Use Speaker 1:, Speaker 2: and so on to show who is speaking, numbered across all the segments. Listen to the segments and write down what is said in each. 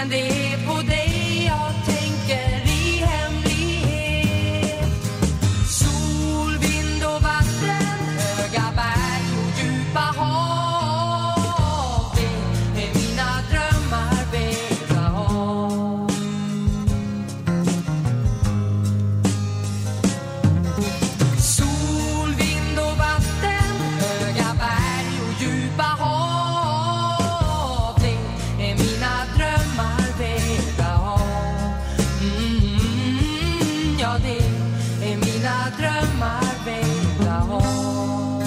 Speaker 1: Men det är på dig jag tänker i hemlighet. Sol, vind och vatten, höga berg och djupa hav. Det är mina drömmar vägda av. Sol, vind och vatten, höga berg och djupa hav. Det är mina drömmar vägda av. Ja, det är mina drömmar vägda av.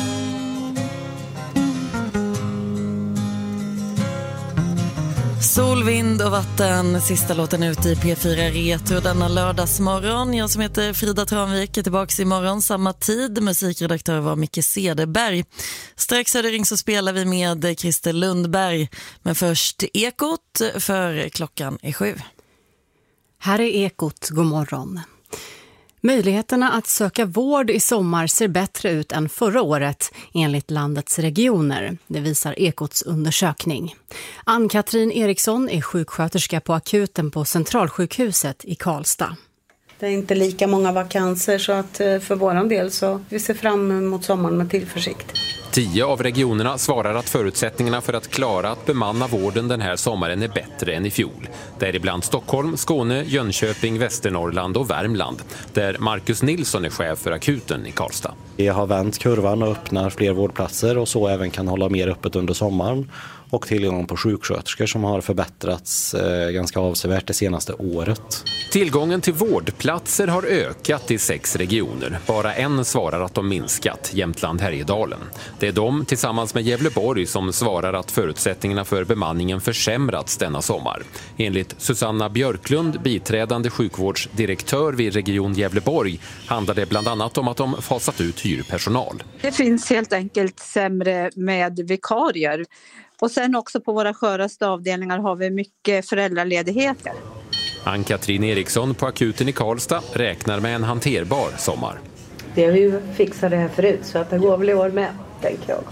Speaker 2: Sol, vind och vatten, sista låten ute i P4 Retro denna lördagsmorgon. Jag som heter Frida Tranvik är tillbaka imorgon samma tid. Musikredaktör var Micke Cederberg. Strax är det ring så spelar vi med Christer Lundberg. Men först Ekot för klockan är 7.
Speaker 3: Här är Ekot, god morgon. Möjligheterna att söka vård i sommar ser bättre ut än förra året enligt landets regioner. Det visar Ekots undersökning. Ann-Katrin Eriksson är sjuksköterska på akuten på Centralsjukhuset i Karlstad.
Speaker 4: Det är inte lika många vakanser så att för våran del så vi ser fram emot sommaren med tillförsikt.
Speaker 5: 10 av regionerna svarar att förutsättningarna för att klara att bemanna vården den här sommaren är bättre än i fjol. Däribland Stockholm, Skåne, Jönköping, Västernorrland och Värmland. Där Marcus Nilsson är chef för akuten i Karlstad.
Speaker 6: Vi har vänt kurvan och öppnar fler vårdplatser och så även kan hålla mer öppet under sommaren. Och tillgången på sjuksköterskor som har förbättrats ganska avsevärt det senaste året.
Speaker 5: Tillgången till vårdplatser har ökat i 6 regioner. Bara en svarar att de minskat, Jämtland Härjedalen. Det är de tillsammans med Gävleborg som svarar att förutsättningarna för bemanningen försämrats denna sommar. Enligt Susanna Björklund, biträdande sjukvårdsdirektör vid Region Gävleborg, handlar det bland annat om att de fasat ut hyrpersonal.
Speaker 7: Det finns helt enkelt sämre med vikarier. Och sen också på våra sköraste avdelningar har vi mycket föräldraledigheter.
Speaker 5: Ann-Katrin Eriksson på akuten i Karlstad räknar med en hanterbar sommar.
Speaker 4: Det har ju fixat det här förut så att det går väl i år med, tänker jag.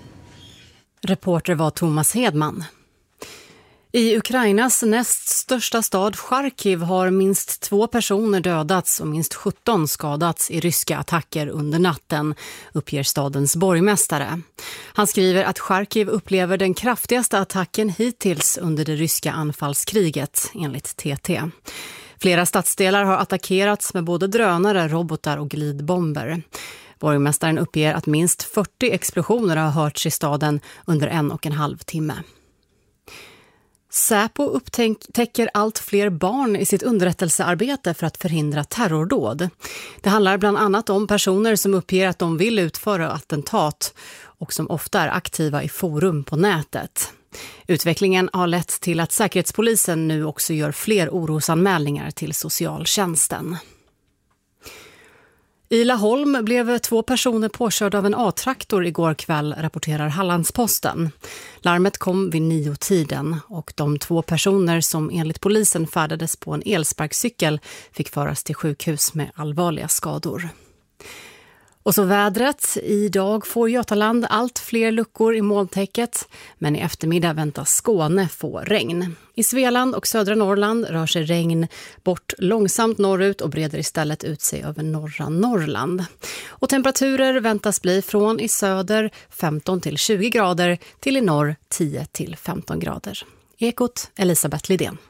Speaker 3: Reporter var Thomas Hedman. I Ukrainas näst största stad Charkiv har minst 2 personer dödats och minst 17 skadats i ryska attacker under natten, uppger stadens borgmästare. Han skriver att Charkiv upplever den kraftigaste attacken hittills under det ryska anfallskriget, enligt TT. Flera stadsdelar har attackerats med både drönare, robotar och glidbomber. Borgmästaren uppger att minst 40 explosioner har hörts i staden under 1,5 timme. Säpo upptäcker allt fler barn i sitt underrättelsearbete för att förhindra terrordåd. Det handlar bland annat om personer som uppger att de vill utföra attentat och som ofta är aktiva i forum på nätet. Utvecklingen har lett till att Säkerhetspolisen nu också gör fler orosanmälningar till socialtjänsten. I Laholm blev 2 personer påkörda av en A-traktor igår kväll, rapporterar Hallandsposten. Larmet kom vid 9-tiden och de 2 personer som enligt polisen färdades på en elsparkcykel fick föras till sjukhus med allvarliga skador. Och så vädret. Idag får Götaland allt fler luckor i molntäcket, men i eftermiddag väntas Skåne få regn. I Svealand och södra Norrland rör sig regn bort långsamt norrut och breder istället ut sig över norra Norrland. Och temperaturer väntas bli från i söder 15 till 20 grader till i norr 10 till 15 grader. Ekot, Elisabeth Lidén.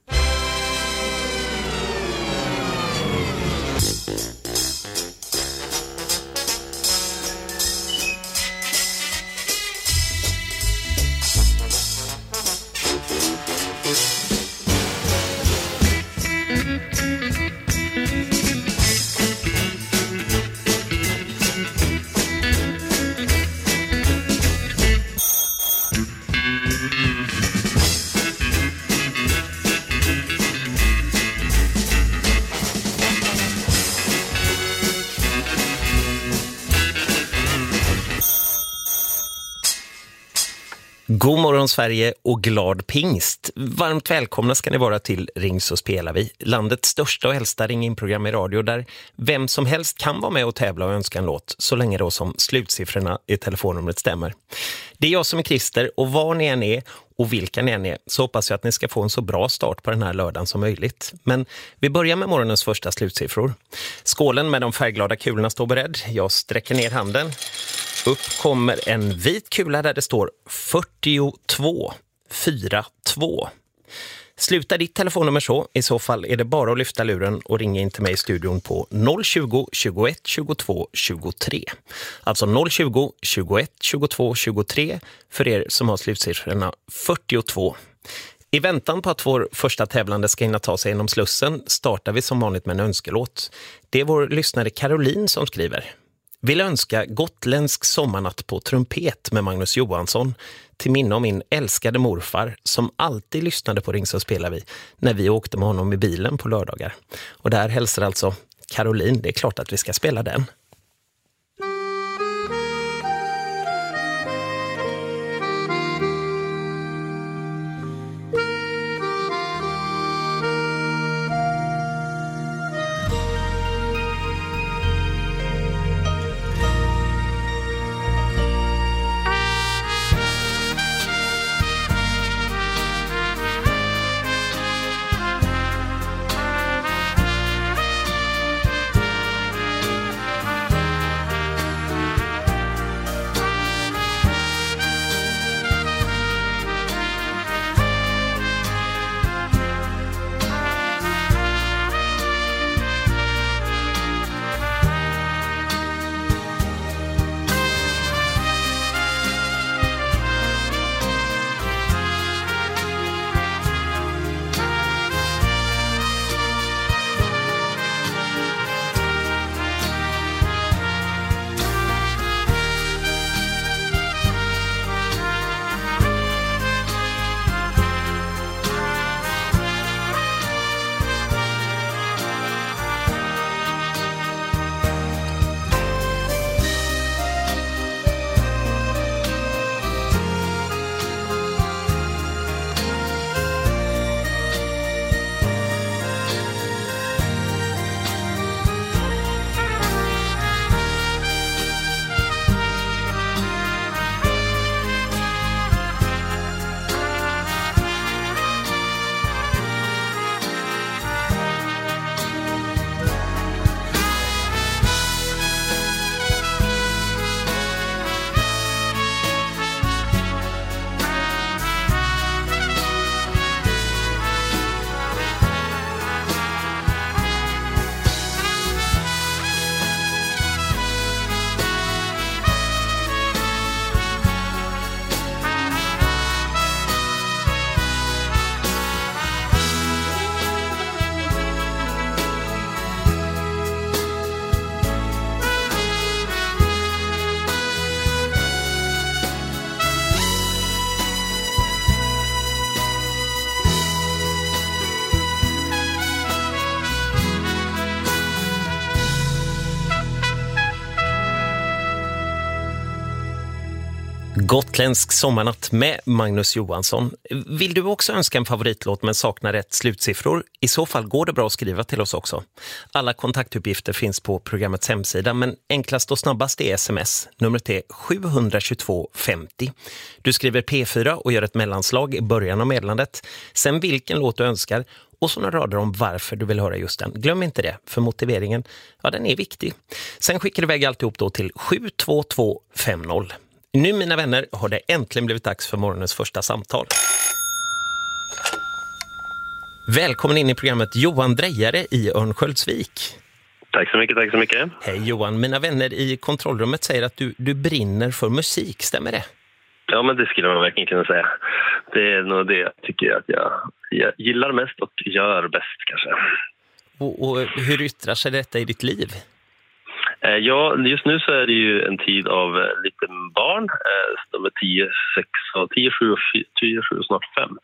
Speaker 8: God morgon Sverige och glad pingst. Varmt välkomna ska ni vara till Ring så spelar vi. Landets största och äldsta ring-in-program i radio där vem som helst kan vara med och tävla och önska en låt så länge då som slutsiffrorna i telefonnumret stämmer. Det är jag som är Christer och var ni än är Och vilka ni än är så hoppas jag att ni ska få en så bra start på den här lördagen som möjligt. Men vi börjar med morgonens första slutsiffror. Skålen med de färgglada kulorna står beredd. Jag sträcker ner handen. Upp kommer en vit kula där det står 4242. Sluta ditt telefonnummer så. I så fall är det bara att lyfta luren och ringa in till mig i studion på 020 21 22 23. Alltså 020 21 22 23 för er som har slutsiffrorna 42. I väntan på att vår första tävlande ska hinna ta sig genom Slussen startar vi som vanligt med en önskelåt. Det är vår lyssnare Caroline som skriver. Vill önska gotländsk sommarnatt på trumpet med Magnus Johansson till minne om min älskade morfar som alltid lyssnade på Ring så spelar vi när vi åkte med honom i bilen på lördagar. Och där hälsar alltså Caroline, det är klart att vi ska spela den. Gotländsk sommarnatt med Magnus Johansson. Vill du också önska en favoritlåt men saknar rätt slutsiffror? I så fall går det bra att skriva till oss också. Alla kontaktuppgifter finns på programmets hemsida, men enklast och snabbast är sms. Numret är 722 50. Du skriver P4 och gör ett mellanslag i början av meddelandet. Sen vilken låt du önskar och så några rader om varför du vill höra just den. Glöm inte det, för motiveringen, ja, den är viktig. Sen skickar du iväg alltihop då till 72250. Nu, mina vänner, har det äntligen blivit dags för morgonens första samtal. Välkommen in i programmet Johan Drejare i Örnsköldsvik.
Speaker 9: Tack så mycket, tack så mycket.
Speaker 8: Hej Johan, mina vänner i kontrollrummet säger att du brinner för musik, stämmer det?
Speaker 9: Ja, men det skulle man verkligen kunna säga. Det är nog det jag tycker att jag gillar mest och gör bäst kanske.
Speaker 8: Och hur yttrar sig detta i ditt liv?
Speaker 9: Ja, just nu så är det ju en tid av lite barn. De är 10, 6 och 10, 7 och 10, 7 och snart 5.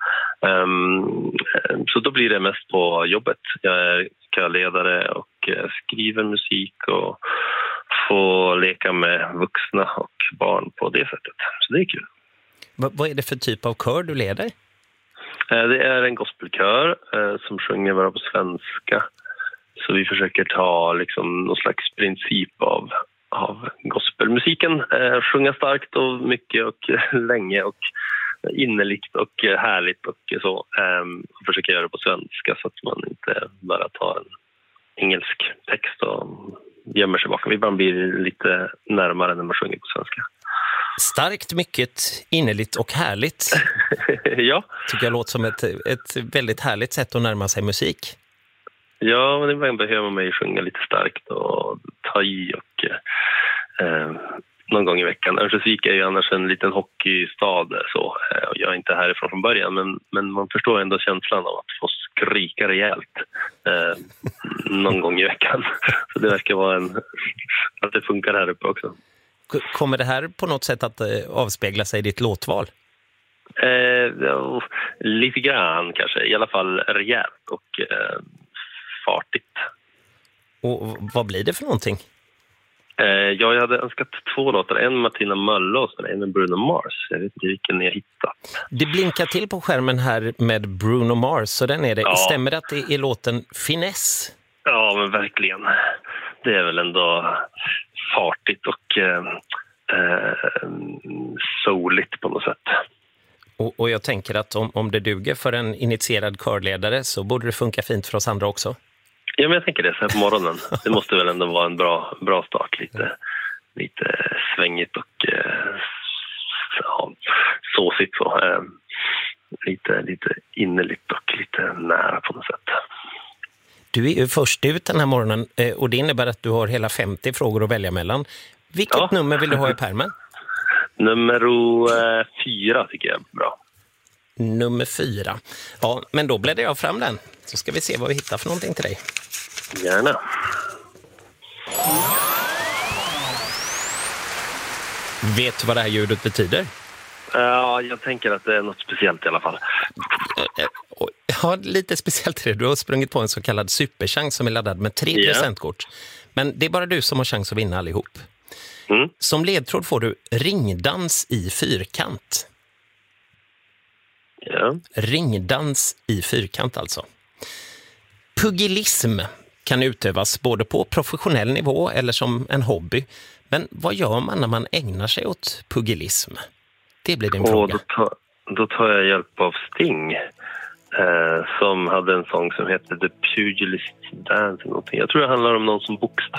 Speaker 9: Så då blir det mest på jobbet. Jag är körledare och skriver musik och får leka med vuxna och barn på det sättet. Så det är kul.
Speaker 8: Vad är det för typ av kör du leder?
Speaker 9: Det är en gospelkör som sjunger bara på svenska. Så vi försöker ta liksom någon slags princip av gospelmusiken. Sjunga starkt och mycket och länge och innerligt och härligt och så. Och försöka göra det på svenska så att man inte bara tar en engelsk text och gömmer sig bakom. Vi bara blir lite närmare när man sjunger på svenska.
Speaker 8: Starkt, mycket innerligt och härligt.
Speaker 9: Ja.
Speaker 8: Tycker jag låter som ett väldigt härligt sätt att närma sig musik.
Speaker 9: Ja, men ibland behöver man ju sjunga lite starkt och ta i och någon gång i veckan. Örnsköldsvik är ju annars en liten hockeystad så. Jag är inte härifrån från början men man förstår ändå känslan av att få skrika rejält någon gång i veckan. Så det verkar vara att det funkar här uppe också.
Speaker 8: Kommer det här på något sätt att avspegla sig i ditt låtval?
Speaker 9: Lite grann kanske, i alla fall rejält och fartigt.
Speaker 8: Och vad blir det för någonting?
Speaker 9: Jag hade önskat 2 låtar, en med Martina Mölle och en med Bruno Mars. Jag vet inte vilken ni har hittat.
Speaker 8: Det blinkar till på skärmen här med Bruno Mars, så den är det. Ja. Stämmer det att det är låten Finesse?
Speaker 9: Ja, men verkligen. Det är väl ändå fartigt och soligt på något sätt.
Speaker 8: Och jag tänker att om det duger för en initierad körledare så borde det funka fint för oss andra också.
Speaker 9: Ja, men jag tänker det så här på morgonen. Det måste väl ändå vara en bra start. Lite svängigt och såsigt så. Lite innerligt och lite nära på något sätt. Du är ju först ut den här morgonen och det innebär att du har hela 50 frågor att välja mellan. Vilket nummer vill du ha i pärmen? Nummer 4 tycker jag är bra. Nummer 4. Ja, men då bläddrar jag fram den. Så ska vi se vad vi hittar för någonting till dig. Gärna. Vet du vad det här ljudet betyder? Ja, jag tänker att det är något speciellt i alla fall. Ja, lite speciellt är det. Du har sprungit på en så kallad superchans som är laddad med 3 presentkort. Men det är bara du som har chans att vinna allihop. Mm. Som ledtråd får du ringdans i fyrkant. Ja. Ringdans i fyrkant alltså. Pugilism kan utövas både på professionell nivå eller som en hobby. Men vad gör man när man ägnar sig åt pugilism? Det blir din fråga. Då tar jag hjälp av Sting som hade en sång som heter The Pugilist Dance. Jag tror det handlar om någon som boxas.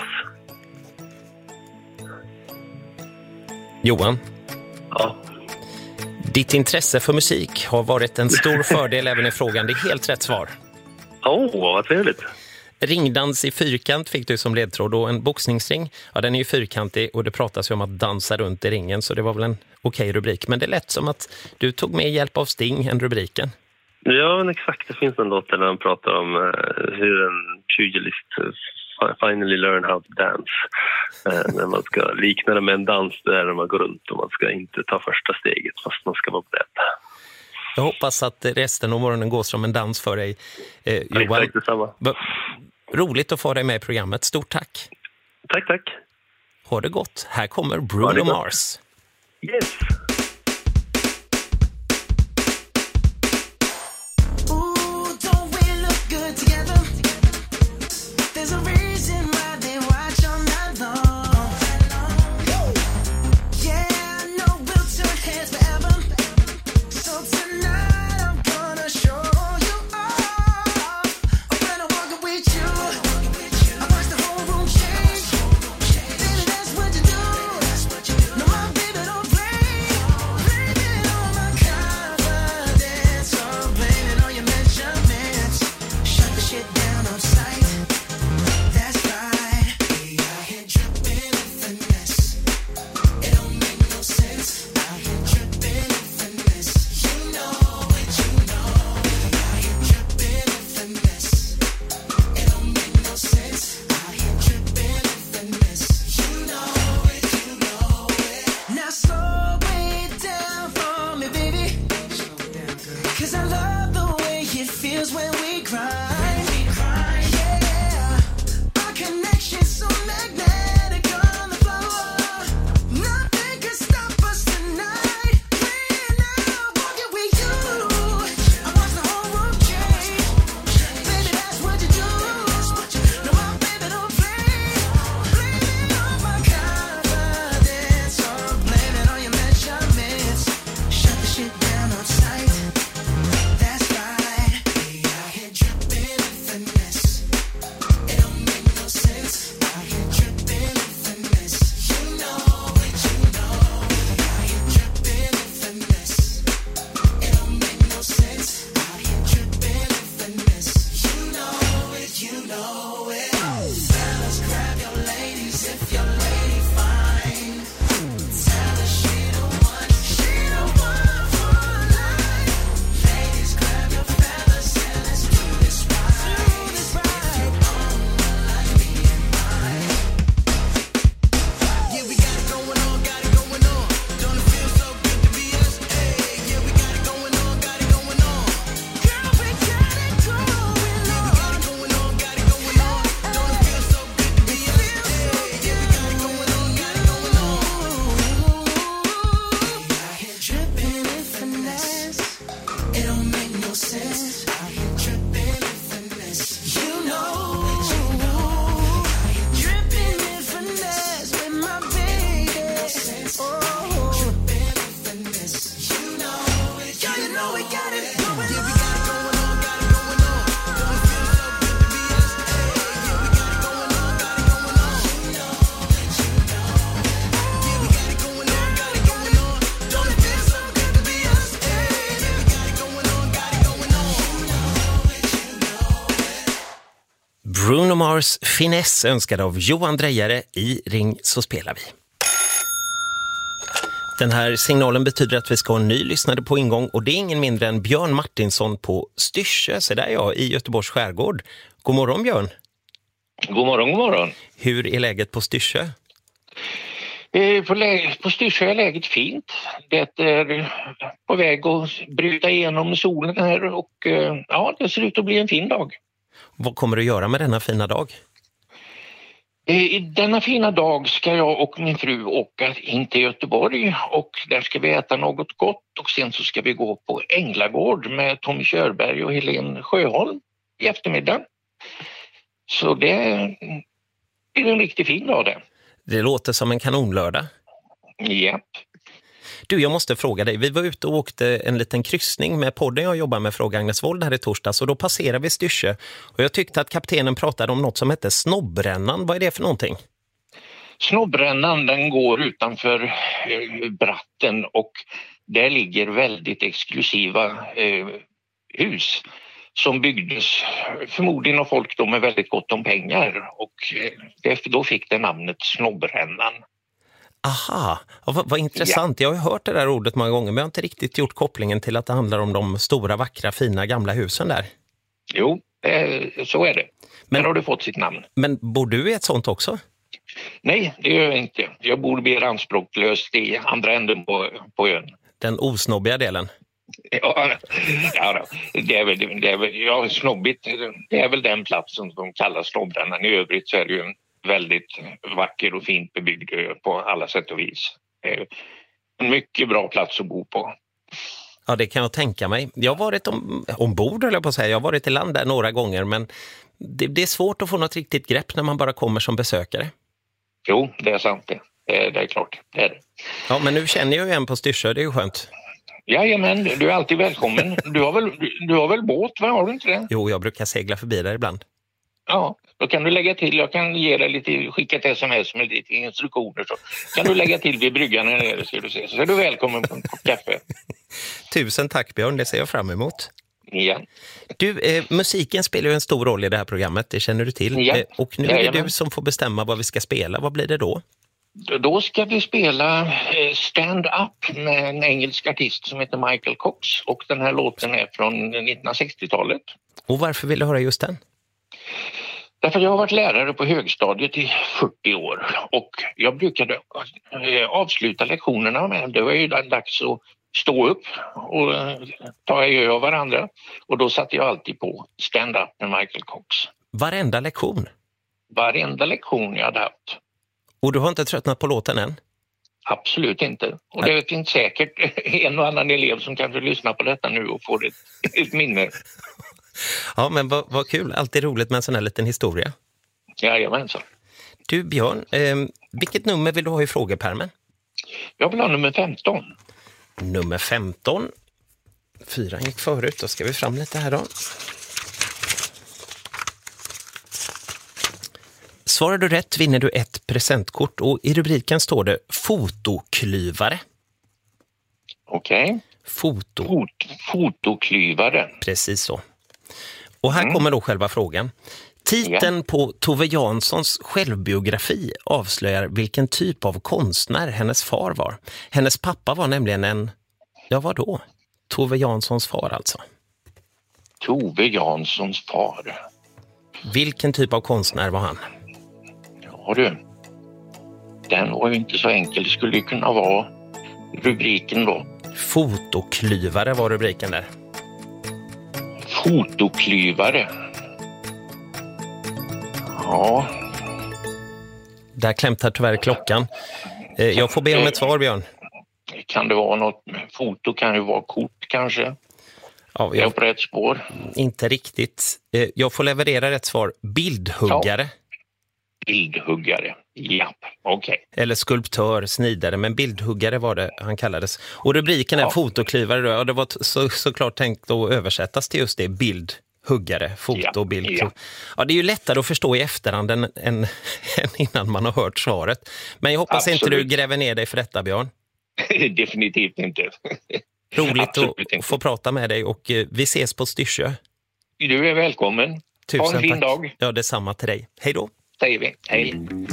Speaker 9: Johan? Ja? Ditt intresse för musik har varit en stor fördel även i frågan. Det är helt rätt svar. Vad trevligt. Ringdans i fyrkant fick du som ledtråd och en boxningsring. Ja, den är ju fyrkantig och det pratas ju om att dansa runt i ringen så det var väl en okej rubrik. Men det lät som att du tog med hjälp av Sting än rubriken. Ja, men exakt. Det finns en låt där de pratar om hur en pugilist finally learn how to dance. När man ska likna det med en dans där man går runt och man ska inte ta första steget fast man ska vara beredd. Jag hoppas att resten av morgonen går som en dans för dig, Johan. Exakt detsamma. Roligt att få dig med i programmet. Stort tack. Tack. Ha det gott. Här kommer Bruno Mars. Yes.
Speaker 8: Bruno Mars Finesse önskad av Johan Drejare i Ring så spelar vi. Den här signalen betyder att vi ska ha en ny lyssnare på ingång och det är ingen mindre än Björn Martinsson på Styrsö, så där jag i Göteborgs skärgård. God morgon Björn.
Speaker 10: God morgon, god morgon.
Speaker 8: Hur är läget på Styrsö?
Speaker 10: På Styrsö är läget fint. Det är på väg att bryta igenom solen här och ja, det ser ut att bli en fin dag.
Speaker 8: Vad kommer du göra med denna fina dag?
Speaker 10: I denna fina dag ska jag och min fru åka in till Göteborg och där ska vi äta något gott och sen så ska vi gå på Änglagård med Tommy Körberg och Helene Sjöholm i eftermiddag. Så det är en riktigt fin dag det.
Speaker 8: Det låter som en kanonlördag.
Speaker 10: Ja.
Speaker 8: Du, jag måste fråga dig. Vi var ute och åkte en liten kryssning med podden jag jobbar med, Fråga Agnes Wold, här i torsdags. Och då passerade vi Styrsö. Och jag tyckte att kaptenen pratade om något som hette Snobbrännan. Vad är det för någonting?
Speaker 10: Snobbrännan, den går utanför Bratten och där ligger väldigt exklusiva hus som byggdes förmodligen av folk då med väldigt gott om pengar. Och då fick det namnet Snobbrännan.
Speaker 8: Aha, vad intressant. Jag har hört det där ordet många gånger men jag har inte riktigt gjort kopplingen till att det handlar om de stora, vackra, fina gamla husen där.
Speaker 10: Jo, så är det. Men har du fått sitt namn.
Speaker 8: Men bor du i ett sånt också?
Speaker 10: Nej, det gör jag inte. Jag bor mer anspråklöst i andra änden på ön.
Speaker 8: Den osnobbiga delen?
Speaker 10: Ja, det är väl ja, snobbigt. Det är väl den platsen som kallas Snobbrännan. I övrigt så är det ju en väldigt vacker och fint bebyggd på alla sätt och vis. En mycket bra plats att bo på.
Speaker 8: Ja, det kan jag tänka mig. Jag har varit ombord, eller på att säga. Jag har varit i land där några gånger, men det är svårt att få något riktigt grepp när man bara kommer som besökare.
Speaker 10: Jo, det är sant det. Det är klart, det är det.
Speaker 8: Ja, men nu känner jag ju en på Styrsö, det är ju skönt.
Speaker 10: Jajamän, du är alltid välkommen. Du har väl båt, va? Har du inte det?
Speaker 8: Jo, jag brukar segla förbi där ibland.
Speaker 10: Ja, då kan du lägga till, jag kan ge dig lite, skicka ett sms med lite instruktioner så kan du lägga till vid bryggan här nere, ska du se. Så är du välkommen på kaffe.
Speaker 8: Tusen tack Björn, det ser jag fram emot.
Speaker 10: Ja.
Speaker 8: Du, musiken spelar ju en stor roll i det här programmet, det känner du till.
Speaker 10: Ja.
Speaker 8: Och nu är det du som får bestämma vad vi ska spela, vad blir det då?
Speaker 10: Då ska vi spela Stand Up med en engelsk artist som heter Michael Cox och den här låten är från 1960-talet.
Speaker 8: Och varför vill du höra just den?
Speaker 10: Därför jag har varit lärare på högstadiet i 40 år och jag brukade avsluta lektionerna med det var ju dags att stå upp och ta adjö av varandra och då satte jag alltid på Stand Up med Michael Cox.
Speaker 8: Varenda lektion?
Speaker 10: Varenda lektion jag hade haft.
Speaker 8: Och du har inte tröttnat på låten än?
Speaker 10: Absolut inte. Och det finns säkert en och annan elev som kanske lyssnar på detta nu och får ett minne.
Speaker 8: Ja, men vad kul. Alltid roligt med en sån här liten historia.
Speaker 10: Jajamensan.
Speaker 8: Du Björn, vilket nummer vill du ha i frågepärmen?
Speaker 10: Jag vill ha nummer 15.
Speaker 8: Nummer 15. 4 gick förut, då ska vi fram lite här då. Svarar du rätt vinner du ett presentkort och i rubriken står det fotoklyvare.
Speaker 10: Okej. Fotoklyvare.
Speaker 8: Precis så. Och här kommer då själva frågan. Titeln på Tove Janssons självbiografi avslöjar vilken typ av konstnär hennes far var. Hennes pappa var nämligen vadå? Tove Janssons far alltså.
Speaker 10: Tove Janssons far.
Speaker 8: Vilken typ av konstnär var han?
Speaker 10: Ja du, den var ju inte så enkel. Det skulle ju kunna vara rubriken då.
Speaker 8: Fotoklyvare var rubriken där.
Speaker 10: Fotoklyvare. Ja.
Speaker 8: Där klämtar tyvärr klockan. Jag får be om ett svar, Björn.
Speaker 10: Kan det vara något? Foto kan ju vara kort kanske.
Speaker 8: Ja,
Speaker 10: jag är på rätt spår.
Speaker 8: Inte riktigt. Jag får leverera rätt svar. Bildhuggare.
Speaker 10: Ja. Bildhuggare, ja, okej.
Speaker 8: Eller skulptör, snidare, men bildhuggare var det han kallades. Och rubriken är fotoklyvare, och det var såklart tänkt att översättas till just det, bildhuggare, foto, bild. Ja, det är ju lättare att förstå i efterhand än innan man har hört svaret. Men jag hoppas inte du gräver ner dig för detta, Björn.
Speaker 10: Definitivt inte.
Speaker 8: Roligt att få prata med dig och vi ses på Styrsö.
Speaker 10: Du är välkommen.
Speaker 8: Tusen
Speaker 10: Ha en fin
Speaker 8: tack.
Speaker 10: dag.
Speaker 8: Ja, detsamma till dig. Hej då.
Speaker 10: Säger vi. Hej.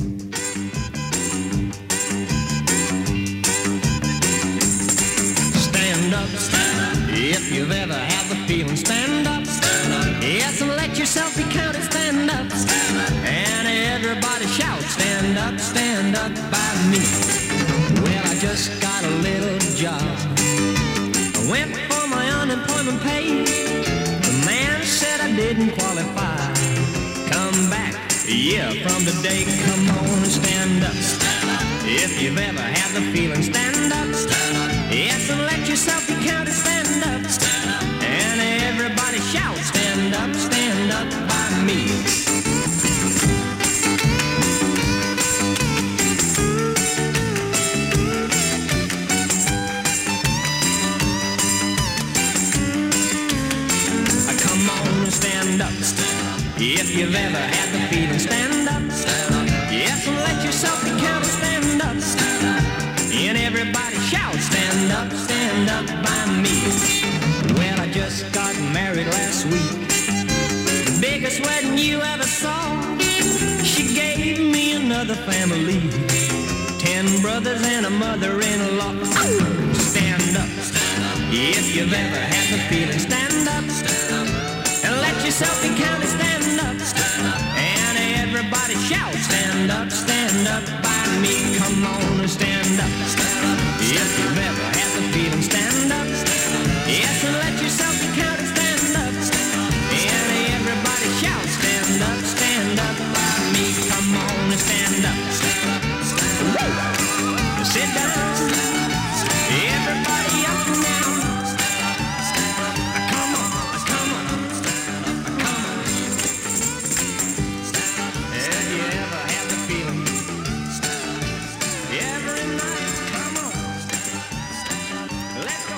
Speaker 1: Stand up, if you've ever had the feeling. Stand up, yes, and let yourself be counted. Stand up, and everybody shout. Stand up by me. Well, I just got a little job. I went for my unemployment pay. The man said I didn't qualify. Come back, yeah, from today. Come on and stand up. If you've ever had the feeling, stand up. Yes, and let yourself be counted. Stand up, and everybody shout. Stand up by me. Come on and stand up. If you've ever had the feeling, stand up. Yes, and let yourself be counted. Stand up, and everybody shout. Stand up by me. Well, I just got married last week. The biggest wedding you ever saw. She gave me another family. 10 brothers and a mother-in-law. Stand up. If you've ever had the feeling, stand up. And let yourself be counted. Stand up. And everybody shout. Stand up by me. Come on and stand up. If you've ever had the feeling, stand up. Yes, and let yourself be counted. Stand up. And everybody shout. Stand up by me. Come on and stand up. Woo! Sit down. Everybody up now. Come on. Have you ever had the feeling? Every night, come on. Let's go.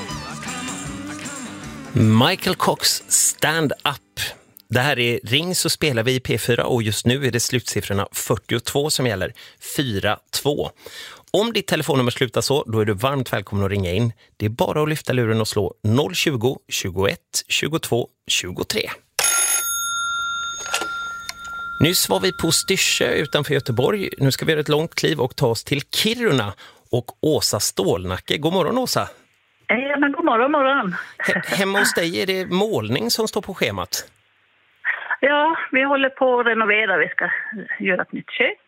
Speaker 1: Come on.
Speaker 8: Michael Cox, Stand Up. Det här är Ring så spelar vi i P4 och just nu är det slutsiffrorna 42 som gäller. 4-2. Om ditt telefonnummer slutar så, då är du varmt välkommen att ringa in. Det är bara att lyfta luren och slå 020 21 22 23. Nyss var vi på Styrsö utanför Göteborg. Nu ska vi göra ett långt kliv och ta oss till Kiruna och Åsa Stålnacke. God morgon, Åsa.
Speaker 11: Ja, men god morgon.
Speaker 8: Hemma hos dig är det målning som står på schemat.
Speaker 11: Ja, vi håller på att renovera. Vi ska göra ett nytt kök.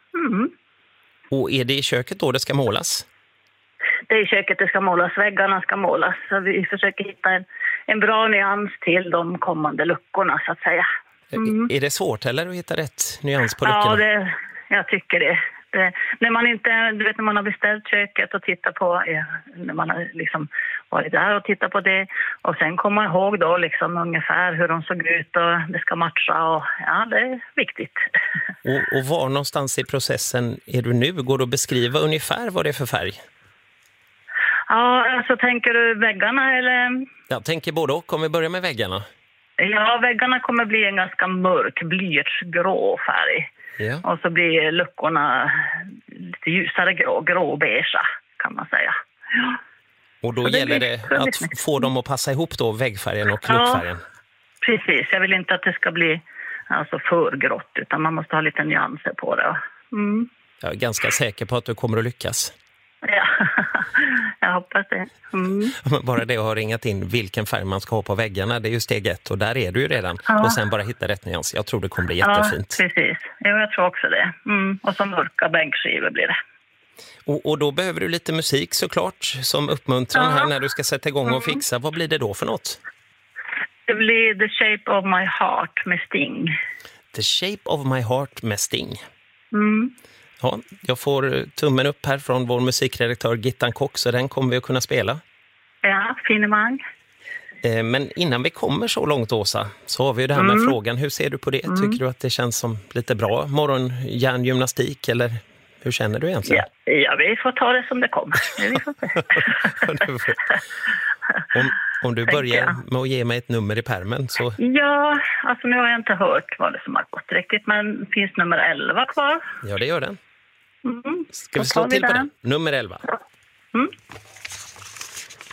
Speaker 8: Och är det i köket då det ska målas?
Speaker 11: Det är i köket det ska målas. Väggarna ska målas. Så vi försöker hitta en bra nyans till de kommande luckorna, så att säga.
Speaker 8: Är det svårt eller att hitta rätt nyans på luckorna?
Speaker 11: Ja, jag tycker det. När man inte, du vet, när man har beställt köket och tittat på, när man har liksom varit där och tittat på det och sen komma ihåg då liksom ungefär hur de såg ut och det ska matcha, och ja, det är viktigt.
Speaker 8: Och var någonstans i processen är du nu? Går det att beskriva ungefär vad det är för färg?
Speaker 11: Ja, alltså tänker du väggarna eller?
Speaker 8: Jag tänker både och. Om vi börjar med väggarna.
Speaker 11: Ja, väggarna kommer bli en ganska mörk, blyertsgrå färg.
Speaker 8: Ja.
Speaker 11: Och så blir luckorna lite ljusare grå-beige kan man säga. Ja.
Speaker 8: Och då
Speaker 11: så
Speaker 8: gäller det att få dem att passa ihop då, väggfärgen och luckfärgen.
Speaker 11: Ja, precis. Jag vill inte att det ska bli alltså för grått, utan man måste ha lite nyanser på det.
Speaker 8: Jag är ganska säker på att du kommer att lyckas.
Speaker 11: Ja, jag hoppas det.
Speaker 8: Bara det att ha ringat in vilken färg man ska ha på väggarna, det är ju steg 1 och där är du ju redan. Ja. Och sen bara hitta rätt nyans. Jag tror det kommer bli jättefint.
Speaker 11: Ja, precis. Jag tror också det. Och så mörka bänkskivor blir det.
Speaker 8: Och då behöver du lite musik såklart som uppmuntran här när du ska sätta igång och fixa. Vad blir det då för något?
Speaker 11: Det blir The Shape of My Heart med Sting.
Speaker 8: The Shape of My Heart med Sting. Ja, jag får tummen upp här från vår musikredaktör Gittan Kock, så den kommer vi att kunna spela.
Speaker 11: Ja, finemang.
Speaker 8: Men innan vi kommer så långt, Åsa, så har vi ju det här med frågan. Hur ser du på det? Tycker du att det känns som lite bra morgonhjärngymnastik, eller hur känner du egentligen?
Speaker 11: Ja, vi får ta det som det kommer.
Speaker 8: Om du börjar med att ge mig ett nummer i pärmen så...
Speaker 11: Ja, alltså nu har jag inte hört vad det som har gått riktigt, men finns nummer 11 kvar?
Speaker 8: Ja, det gör den. Ska vi slå till på den? Nummer 11.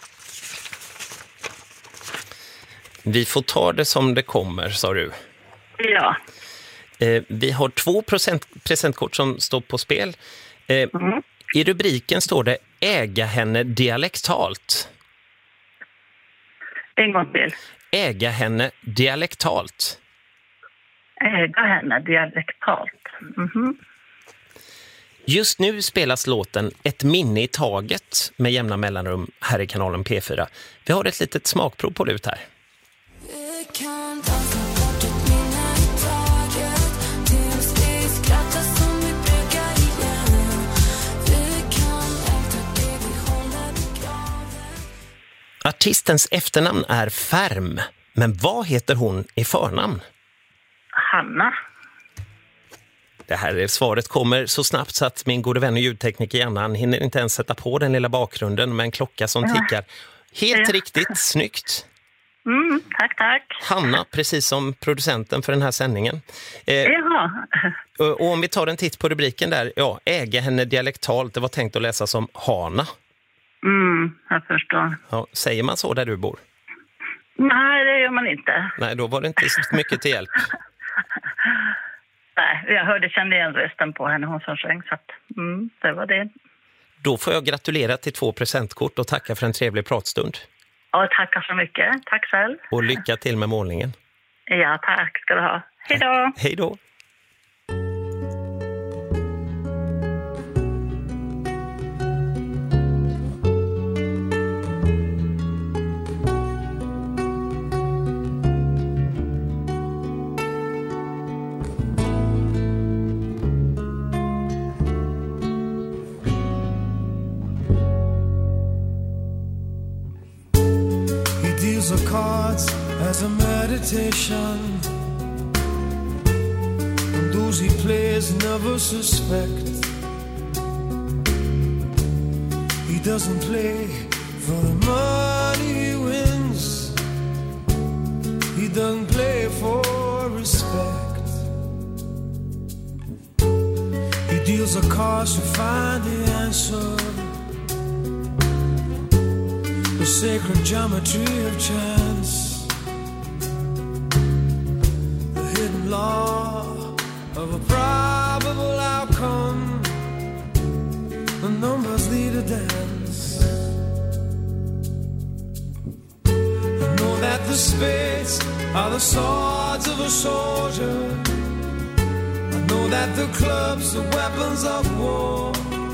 Speaker 8: Vi får ta det som det kommer, sa du.
Speaker 11: Ja.
Speaker 8: Vi har 2 presentkort som står på spel. I rubriken står det äga henne dialektalt.
Speaker 11: En gång till.
Speaker 8: Äga henne dialektalt.
Speaker 11: Äga henne dialektalt.
Speaker 8: Just nu spelas låten Ett minne i taget med jämna mellanrum här i kanalen P4. Vi har ett litet smakprov på lut här. Artistens efternamn är Färm, men vad heter hon i förnamn?
Speaker 11: Hanna.
Speaker 8: Det här svaret kommer så snabbt så att min gode vän och ljudtekniker Janna hinner inte ens sätta på den lilla bakgrunden med en klocka som tickar. Helt riktigt, snyggt.
Speaker 11: Tack.
Speaker 8: Hanna, precis som producenten för den här sändningen. Och om vi tar en titt på rubriken där, äga henne dialektalt, det var tänkt att läsa som Hana.
Speaker 11: Jag förstår.
Speaker 8: Ja, säger man så där du bor?
Speaker 11: Nej, det gör man inte.
Speaker 8: Nej, då var det inte så mycket till hjälp.
Speaker 11: Nej, jag kände igen rösten på henne, hon som sjöng, så att, det var det.
Speaker 8: Då får jag gratulera till 2 presentkort och tacka för en trevlig pratstund.
Speaker 11: Ja, tackar så mycket. Tack själv.
Speaker 8: Och lycka till med målningen.
Speaker 11: Ja, tack ska du ha. Hej då.
Speaker 8: Hej då.
Speaker 12: Of cards as a meditation, and those he plays never suspect. He doesn't play for the money he wins, he doesn't play for respect. He deals the cards to find the answer, the sacred geometry of chance, the hidden law of a probable outcome. The numbers lead a dance. I know that the spades are the swords of a soldier. I know that the clubs are weapons of war.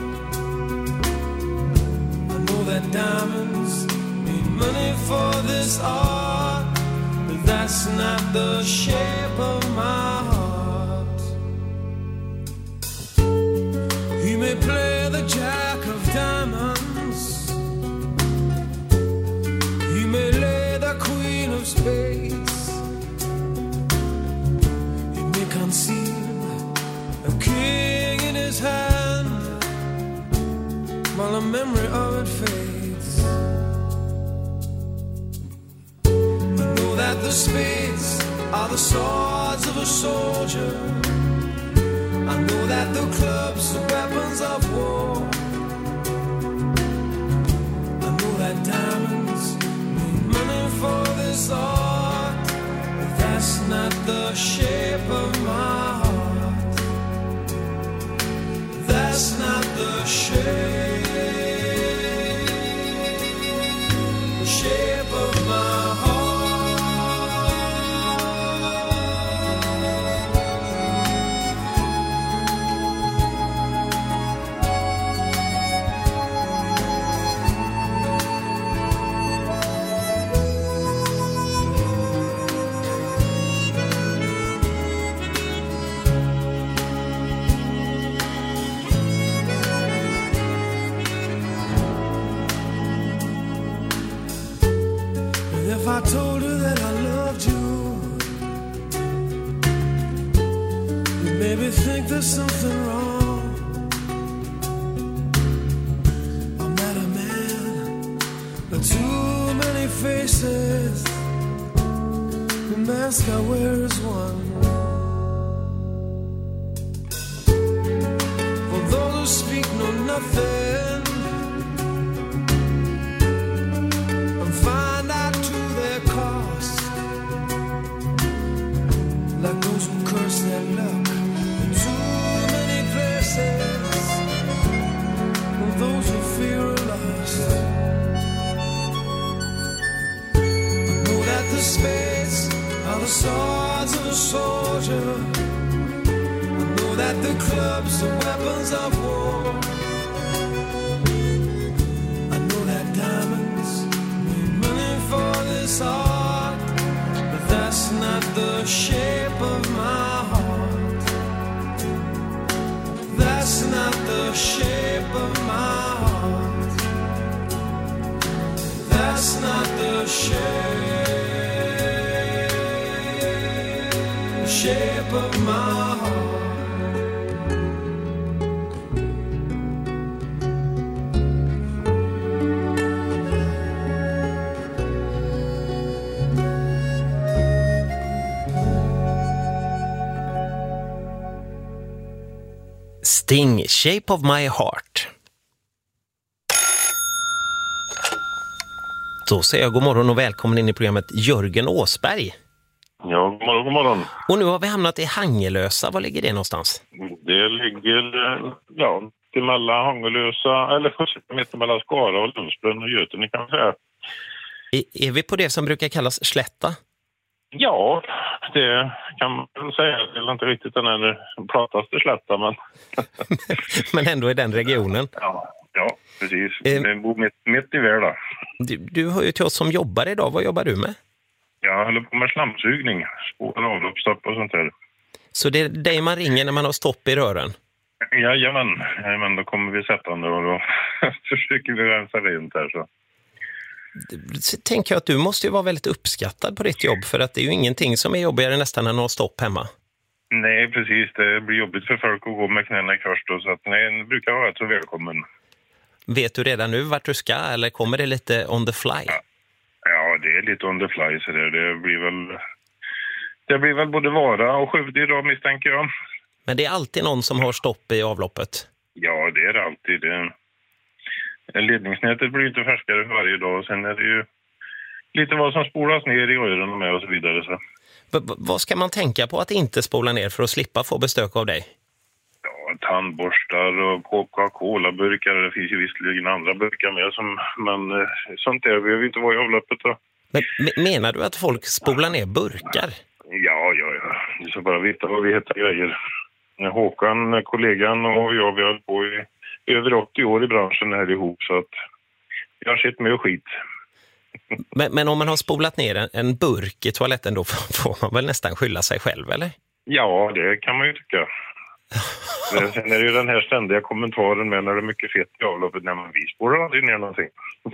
Speaker 12: I know that diamonds money for this art, but that's not the shape of my heart. He may play the jack of diamonds, he may lay the queen of spades, he may conceal a king in his hand while the memory of it fades. That the spades are the swords of a soldier. I know that the clubs are weapons of war. I know that diamonds need money for this art, but that's not the shape of my heart. That's not the shape of my heart. If I told her that I loved you, you'd maybe think there's something wrong. I'm not a man with too many faces. The mask I wear is one. For those who speak know nothing and find out to their cost, like those the spades are the swords of a soldier. I know that the clubs are weapons of war. I know that diamonds mean money for this art, but that's not the shape of my heart. That's not the shape of my heart. That's not the shape of my heart.
Speaker 8: Sting, Shape of My Heart. Då säger jag god morgon och välkommen in i programmet Jörgen Åsberg.
Speaker 13: Ja, god morgon.
Speaker 8: Och nu har vi hamnat i Hangelösa. Var ligger det någonstans?
Speaker 13: Det ligger mellan Hangelösa, eller mitt mellan Skara och Lundsbrunn och Götene kan jag säga.
Speaker 8: Är vi på det som brukar kallas slätta?
Speaker 13: Ja, det kan man säga. Det är inte riktigt den här plataste slätta, men...
Speaker 8: Men ändå i den regionen.
Speaker 13: Ja, precis. Det bor mitt i världen.
Speaker 8: Du hör ju till oss som jobbar idag. Vad jobbar du med?
Speaker 13: Jag håller på med slamsugning, spår, avloppsstopp och sånt där.
Speaker 8: Så det är dig man ringer när man har stopp i rören?
Speaker 13: Jajamän, då kommer vi sättande och då försöker vi rensa rent här så.
Speaker 8: Tänker jag att du måste ju vara väldigt uppskattad på ditt jobb, för att det är ju ingenting som är jobbigare nästan än att ha stopp hemma.
Speaker 13: Nej, precis. Det blir jobbigt för folk att gå med knäna i kors då, så att nej, det brukar vara så välkommen. Vet du redan nu vart du ska, eller kommer det lite on the fly? Ja, det är lite on the fly så det blir väl både Vara och Skövde idag, misstänker jag. Men det är alltid någon som har stopp i avloppet? Ja, det är det alltid. Ledningsnätet blir inte färskare varje dag, och sen är det ju lite vad som spolas ner i öronen med och så vidare. Så. Vad ska man tänka på att inte spola ner för att slippa få bestök av dig? Ja, tandborstar och Coca-Cola-burkar. Det finns ju visserligen andra burkar med, men sånt där behöver ju inte vara i avloppet då. Men menar du att folk spolar ner burkar? Ja. Du ska bara veta vad vi heter grejer. Håkan, kollegan och jag, vi har på i över 80 år i branschen här ihop, så att jag har sett med och skit. Men om man har spolat ner en burk i toaletten, då får man väl nästan skylla sig själv, eller? Ja, det kan man ju tycka. Sen är det ju den här ständiga kommentaren med när det är mycket fett i avloppet, när man vi spolar aldrig ner någonting.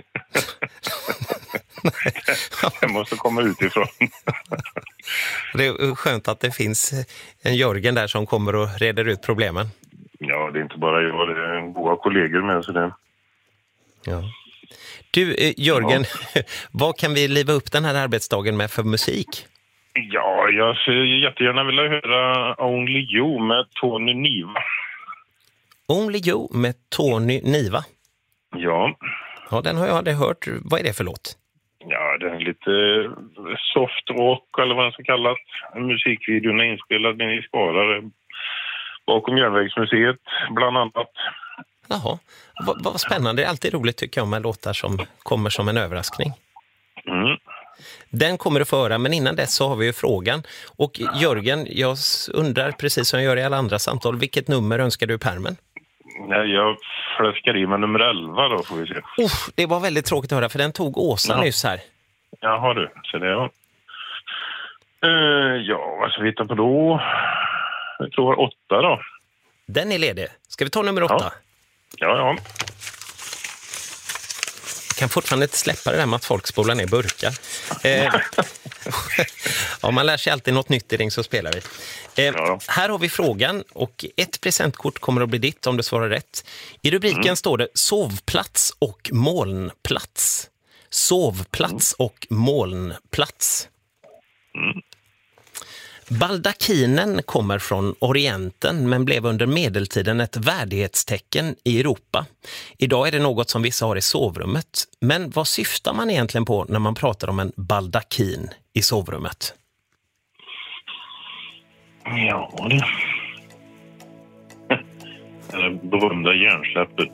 Speaker 13: Det måste komma utifrån. Det är skönt att det finns en Jörgen där som kommer och reder ut problemen. Ja, det är inte bara jag, det är goda kollegor med så det. Ja. Du, Jörgen, vad kan vi liva upp den här arbetsdagen med för musik? Ja, jag skulle jättegärna vilja höra Only You med Tony Niva. Only You med Tony Niva? Ja. Ja, den har jag aldrig hört. Vad är det för låt? Ja, det är lite soft rock eller vad det ska kallas. Musikvideon är inspelad i Skara bakom Järnvägsmuseet bland annat. Jaha, vad spännande. Det är alltid roligt tycker jag med låtar som kommer som en överraskning. Mm. Den kommer du få höra, men innan dess så har vi ju frågan. Och Jörgen, jag undrar precis som jag gör i alla andra samtal, vilket nummer önskar du i pärmen? Nej, jag fläskar i med nummer 11 då får vi se. Det var väldigt tråkigt att höra för den tog Åsa nyss här. Jaha du, så det ja. Ja, vad ska vi hitta på då? Jag tror 8 då. Den är ledig. Ska vi ta nummer 8? Ja. Jag kan fortfarande inte släppa det där med att folk spolar ner burkar. Ja, man lär sig alltid något nytt i Ring så spelar vi. Här har vi frågan och ett presentkort kommer att bli ditt om du svarar rätt. I rubriken står det sovplats och molnplats. Sovplats och molnplats. Baldakinen kommer från Orienten men blev under medeltiden ett värdighetstecken i Europa. Idag är det något som vissa har i sovrummet. Men vad syftar man egentligen på när man pratar om en baldakin i sovrummet? Ja, det berömda hjärnsläppet.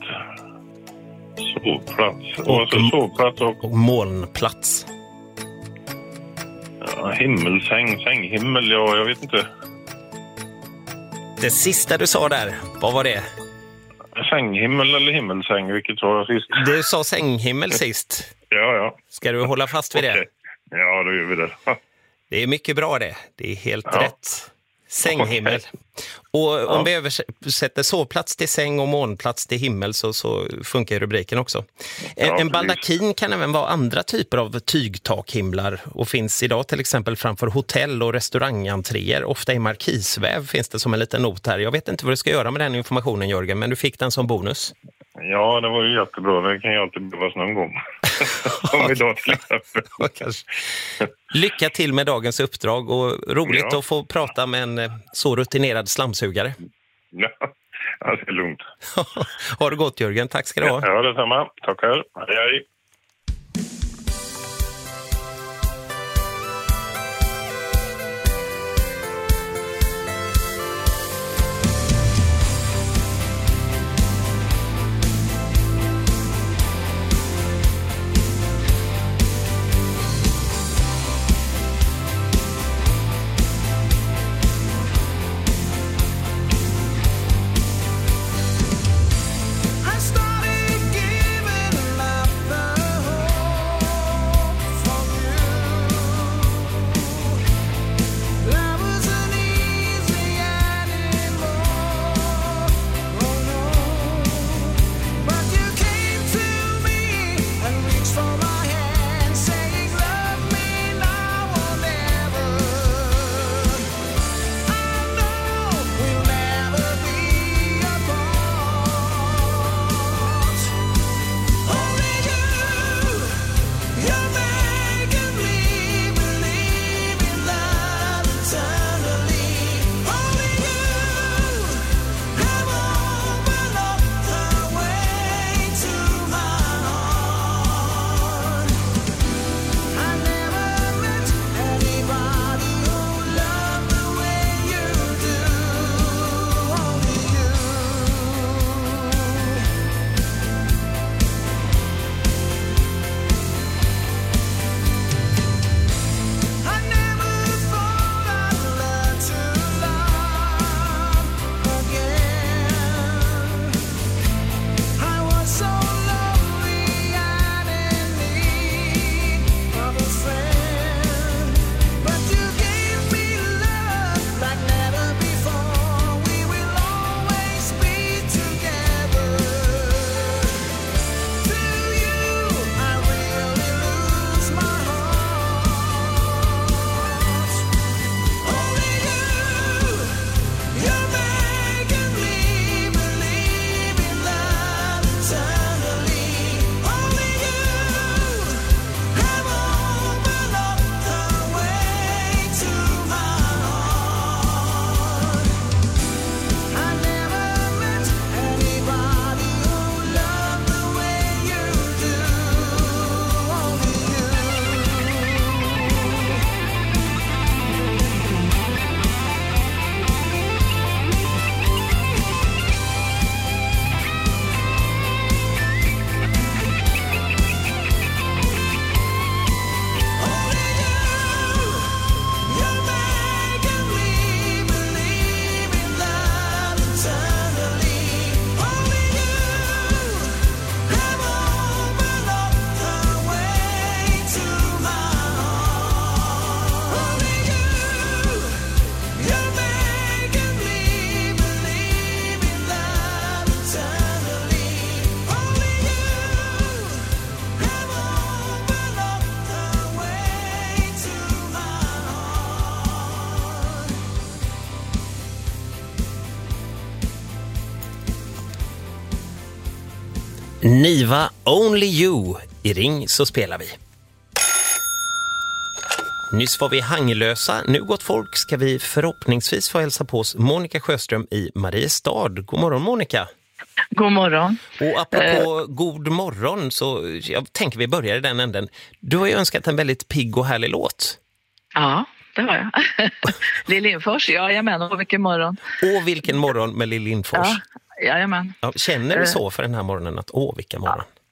Speaker 13: Sovplats. Sovplats och molnplats. Himmelsäng, sänghimmel, ja, jag vet inte.
Speaker 8: Det sista du sa där, vad var det?
Speaker 13: Sänghimmel eller himmelsäng, vilket sa jag sist?
Speaker 8: Du sa sänghimmel sist.
Speaker 13: Ja.
Speaker 8: Ska du hålla fast vid det?
Speaker 13: Ja, då gör vi det.
Speaker 8: Det är mycket bra det. Det är helt rätt. Sänghimmel. Och om vi översätter sovplats till säng och månplats till himmel så funkar rubriken också. En baldakin kan även vara andra typer av tygtakhimlar och finns idag till exempel framför hotell- och restaurangentréer. Ofta i markisväv finns det som en liten not här. Jag vet inte vad du ska göra med den informationen, Jörgen, men du fick den som bonus.
Speaker 13: Ja, det var ju jättebra. Det kan ju alltid behövas någon gång. Om idag till exempel.
Speaker 8: Lycka till med dagens uppdrag och roligt att få prata med en så rutinerad slamsugare.
Speaker 13: Ja, det är lugnt.
Speaker 8: Ha det gott, Jörgen. Tack ska du ha.
Speaker 13: Ja, detsamma. Tackar. Hej.
Speaker 8: Niva Only You i Ring så spelar vi. Nyss var vi Hanglösa. Nu gott folk ska vi förhoppningsvis få hälsa på oss Monica Sjöström i Mariestad. God morgon Monica.
Speaker 14: God morgon.
Speaker 8: Och apropå god morgon så jag tänker vi börjar i den änden. Du har ju önskat en väldigt pigg och härlig låt.
Speaker 14: Ja, det har jag. Lill Lindfors, jajamän, och vilken morgon.
Speaker 8: Och vilken morgon med Lill Lindfors.
Speaker 14: Ja, jajamän.
Speaker 8: Ja, känner du så för den här morgonen att vilken morgon?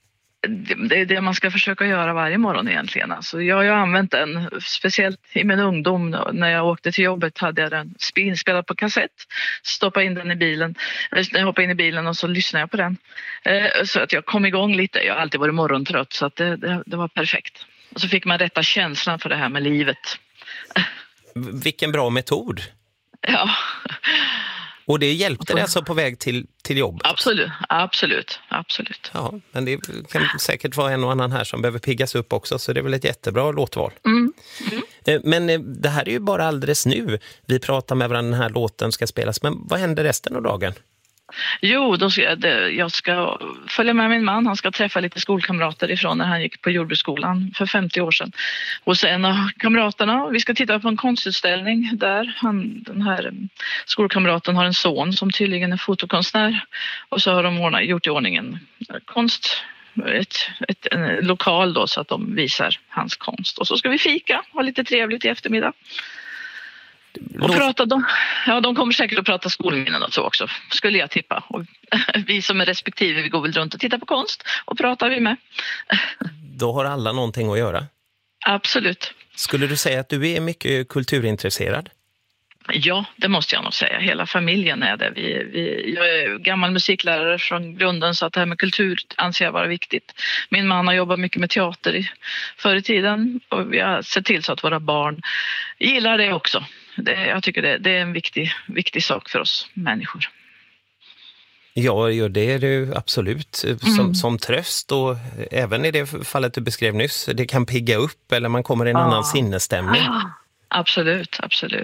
Speaker 14: det är det man ska försöka göra varje morgon egentligen. Alltså jag har använt den, speciellt i min ungdom. När jag åkte till jobbet hade jag den inspelad på kassett. Stoppade in den i bilen. Jag hoppade in i bilen och så lyssnade jag på den. Så att jag kom igång lite. Jag har alltid varit morgontrött så att det var perfekt. Och så fick man rätta känslan för det här med livet.
Speaker 8: Vilken bra metod.
Speaker 14: Ja.
Speaker 8: Och det hjälpte dig alltså på väg till jobbet?
Speaker 14: Absolut.
Speaker 8: Ja, men det kan säkert vara en och annan här som behöver piggas upp också, så det är väl ett jättebra låtval. Men det här är ju bara alldeles nu. Vi pratar med varandra, den här låten ska spelas. Men vad händer resten av dagen?
Speaker 14: Jo, jag ska följa med min man. Han ska träffa lite skolkamrater ifrån när han gick på jordbruksskolan för 50 år sedan. Och sen av kamraterna, vi ska titta på en konstutställning där. Den här skolkamraten har en son som tydligen är fotokonstnär. Och så har de gjort i ordning en konst, en lokal då, så att de visar hans konst. Och så ska vi fika, ha lite trevligt i eftermiddag. Och de kommer säkert att prata skolminnen och så också, skulle jag tippa. Och vi som är respektive, vi går väl runt och tittar på konst och pratar vi med.
Speaker 8: Då har alla någonting att göra?
Speaker 14: Absolut.
Speaker 8: Skulle du säga att du är mycket kulturintresserad?
Speaker 14: Ja, det måste jag nog säga. Hela familjen är det. Jag är gammal musiklärare från grunden, så att det här med kultur anser jag vara viktigt. Min man har jobbat mycket med teater förr i tiden och vi har sett till så att våra barn gillar det också. Jag tycker det är en viktig sak för oss människor.
Speaker 8: Ja, det är det absolut. Som tröst, och även i det fallet du beskrev nyss, det kan pigga upp eller man kommer i en annan sinnesstämning.
Speaker 14: Absolut.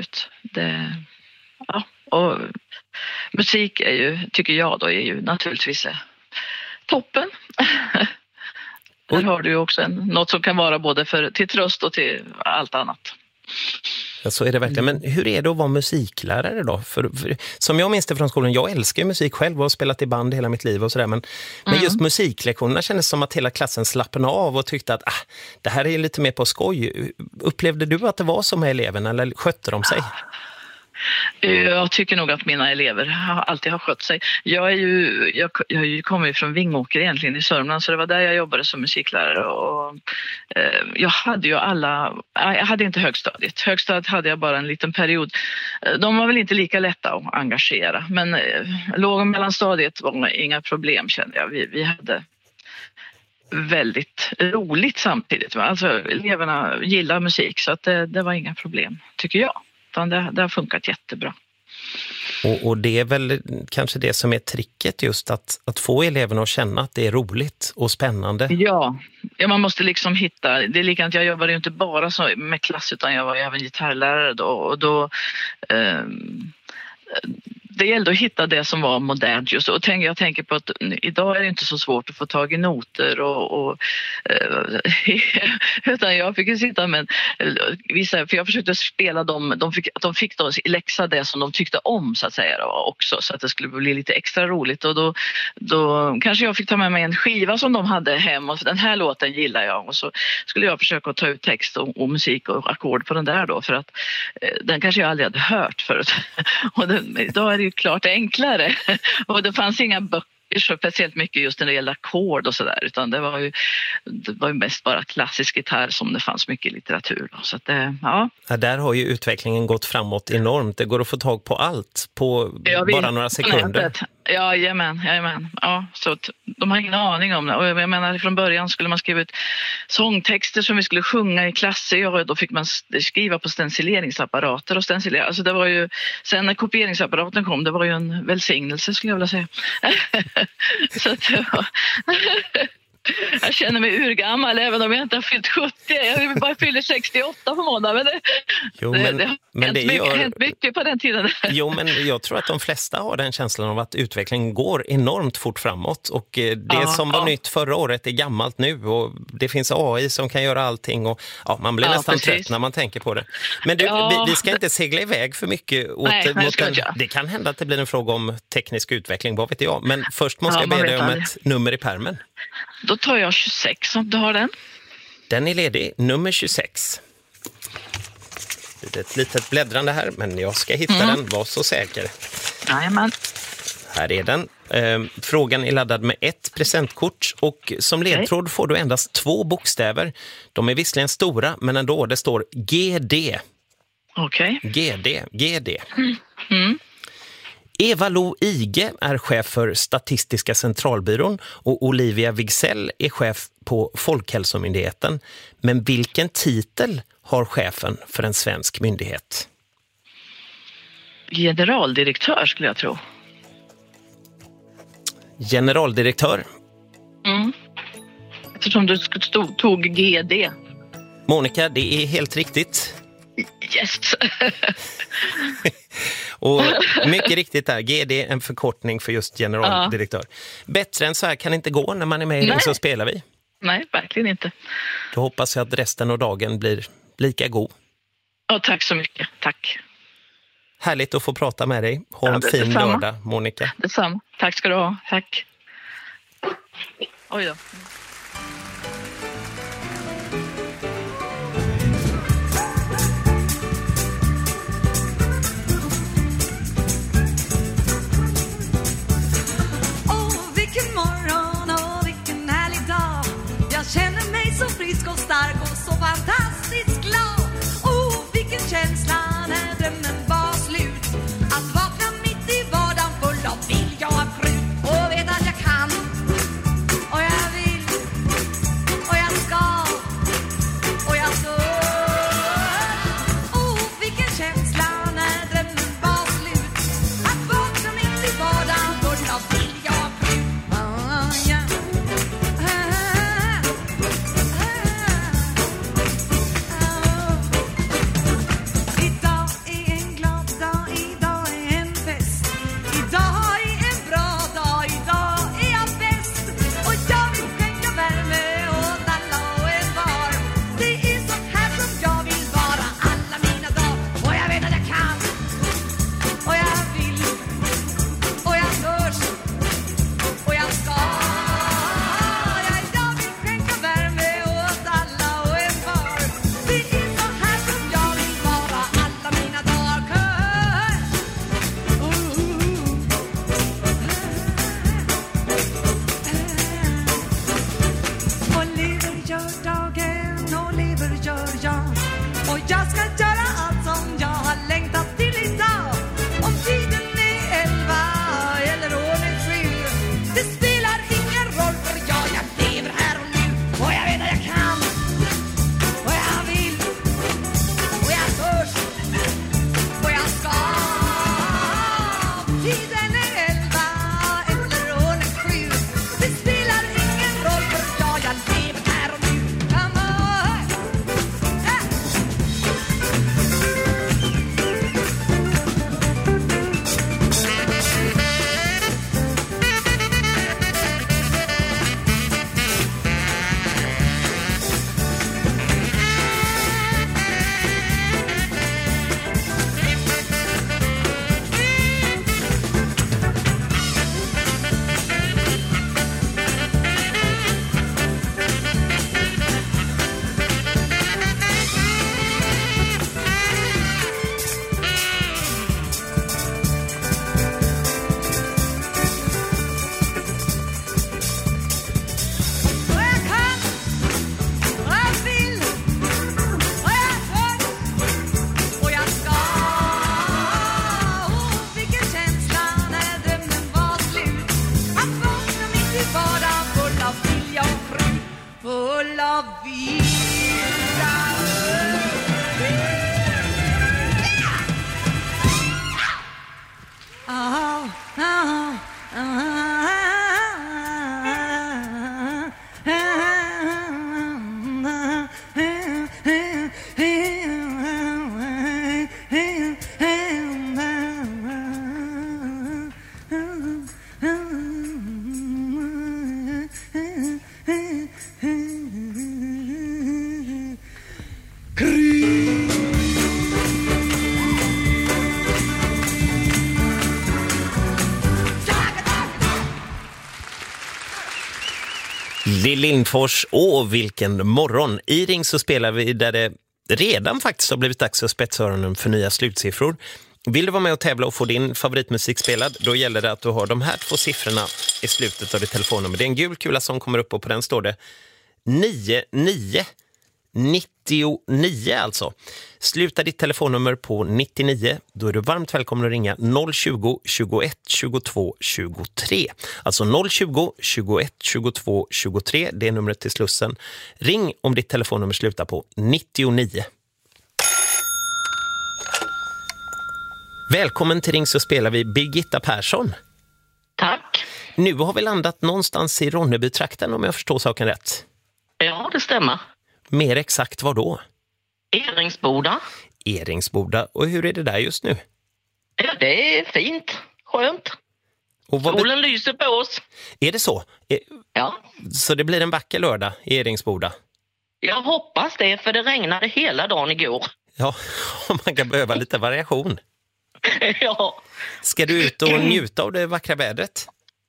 Speaker 14: Och musik är ju, tycker jag då, är ju naturligtvis toppen. Där har du ju också något som kan vara både till tröst och till allt annat.
Speaker 8: Ja, så är det verkligen. Men hur är det att vara musiklärare då? För som jag minns det från skolan, jag älskar ju musik själv och har spelat i band hela mitt liv och sådär. Men just musiklektionerna kändes som att hela klassen slappnade av och tyckte att det här är lite mer på skoj. Upplevde du att det var så med eleverna eller skötte de sig?
Speaker 14: Jag tycker nog att mina elever alltid har skött sig. Jag kommer ju från Vingåker egentligen i Sörmland, så det var där jag jobbade som musiklärare. Och jag hade inte högstadiet. Högstadiet hade jag bara en liten period. De var väl inte lika lätta att engagera, men låg- och mellanstadiet var inga problem, kände jag. Vi hade väldigt roligt samtidigt. Alltså eleverna gillar musik, så att det var inga problem, tycker jag. Det har funkat jättebra.
Speaker 8: Och det är väl kanske det som är tricket, just att få eleverna att känna att det är roligt och spännande. Ja,
Speaker 14: man måste liksom hitta, det är likadant, jag jobbade ju inte bara med klass utan jag var även gitarrlärare då, och då det gällde att hitta det som var modernt just. Och jag tänker på att idag är det inte så svårt att få tag i noter utan jag fick ju sitta med vissa, för jag försökte spela dem, de fick då läxa det som de tyckte om, så att säga då, också, så att det skulle bli lite extra roligt. Och då kanske jag fick ta med mig en skiva som de hade hem, och den här låten gillar jag, och så skulle jag försöka ta ut text och musik och ackord på den där då, för att den kanske jag aldrig hade hört förut. Och idag är det ju klart enklare, och det fanns inga böcker så speciellt mycket just när det gäller ackord och sådär, utan det var ju mest bara klassisk gitarr som det fanns mycket litteratur då. Så att ja, där har ju utvecklingen gått framåt enormt. Det går att få tag på allt på bara några sekunder. Ja, jajamän. Ja, så att de har ingen aning om det. Och jag menar, från början skulle man skriva ut sångtexter som vi skulle sjunga i klasser, och då fick man skriva på stencileringsapparater och stencilera. Alltså det var ju, sen när kopieringsapparaten kom, det var ju en välsignelse, skulle jag vilja säga. Så att jag känner mig urgammal även om jag inte har fyllt 70. Jag bara fyller 68 på måndag. Men det har hänt mycket på den tiden. Jo, men jag tror att de flesta har den känslan av att utvecklingen går enormt fort framåt. Och det som var nytt förra året är gammalt nu. Och det finns AI som kan göra allting. Och man blir nästan trött när man tänker på det. Men vi ska inte segla iväg för mycket. Det kan hända att det blir en fråga om teknisk utveckling, vad vet jag. Men först måste jag be dig om ett nummer i pärmen. Då tar jag 26 om du har den. Den är ledig, nummer 26. Det är ett litet bläddrande här, men jag ska hitta den, var så säker. Jajamän.
Speaker 8: Här är den. Frågan är laddad med 1 presentkort och som ledtråd får du endast 2 bokstäver. De är visserligen stora men ändå, det står GD.
Speaker 14: Okej.
Speaker 8: GD. Eva-Lo Ige är chef för Statistiska centralbyrån och Olivia Wigsell är chef på Folkhälsomyndigheten. Men vilken titel har chefen för en svensk myndighet?
Speaker 14: Generaldirektör skulle jag tro.
Speaker 8: Generaldirektör.
Speaker 14: Eftersom du tog GD.
Speaker 8: Monica, det är helt riktigt.
Speaker 14: Yes!
Speaker 8: Och mycket riktigt där, GD är en förkortning för just generaldirektör. Bättre än så här kan inte gå när man är med i Så spelar vi.
Speaker 14: Nej, verkligen inte.
Speaker 8: Då hoppas jag att resten av dagen blir lika god.
Speaker 14: Ja, tack så mycket. Tack.
Speaker 8: Härligt att få prata med dig. Ha en fin lördag, Monica.
Speaker 14: Detsamma. Tack ska du ha. Tack. Oj då.
Speaker 15: Vilken morgon och vilken härlig dag. Jag känner mig så frisk och stark och så fantastiskt glad. Vilken känsla när drömmen var slut. Att vakna mitt i vardagen full av vilja och krut. Och vet att jag kan, och jag vill, och jag ska, och jag står. Vilken känsla när drömmen var slut. Att vakna mitt i vardagen full av vilja och krut.
Speaker 8: Lill Lindfors, vilken morgon. I Ring så spelar vi där det redan faktiskt har blivit dags att spetsa öronen för nya slutsiffror. Vill du vara med och tävla och få din favoritmusik spelad, då gäller det att du har de här 2 siffrorna i slutet av ditt telefonnummer. Det är en gul kula som kommer upp och på den står det 9999 alltså. Sluta ditt telefonnummer på 99, då är du varmt välkommen att ringa 020 21 22 23. Alltså 020 21 22 23, det är numret till Slussen. Ring om ditt telefonnummer slutar på 99. Välkommen till Ring så spelar vi Birgitta Persson.
Speaker 16: Tack.
Speaker 8: Nu har vi landat någonstans i Ronneby-trakten om jag förstår saken rätt.
Speaker 16: Ja, det stämmer.
Speaker 8: Mer exakt var då?
Speaker 16: Eringsboda.
Speaker 8: Eringsboda. Och hur är det där just nu?
Speaker 16: Ja, det är fint. Skönt.
Speaker 8: Och
Speaker 16: solen lyser på oss.
Speaker 8: Är det så?
Speaker 16: Ja.
Speaker 8: Så det blir en vacker lördag i Eringsboda?
Speaker 16: Jag hoppas det, för det regnade hela dagen igår.
Speaker 8: Ja, man kan behöva lite variation.
Speaker 16: Ja.
Speaker 8: Ska du ut och njuta av det vackra vädret?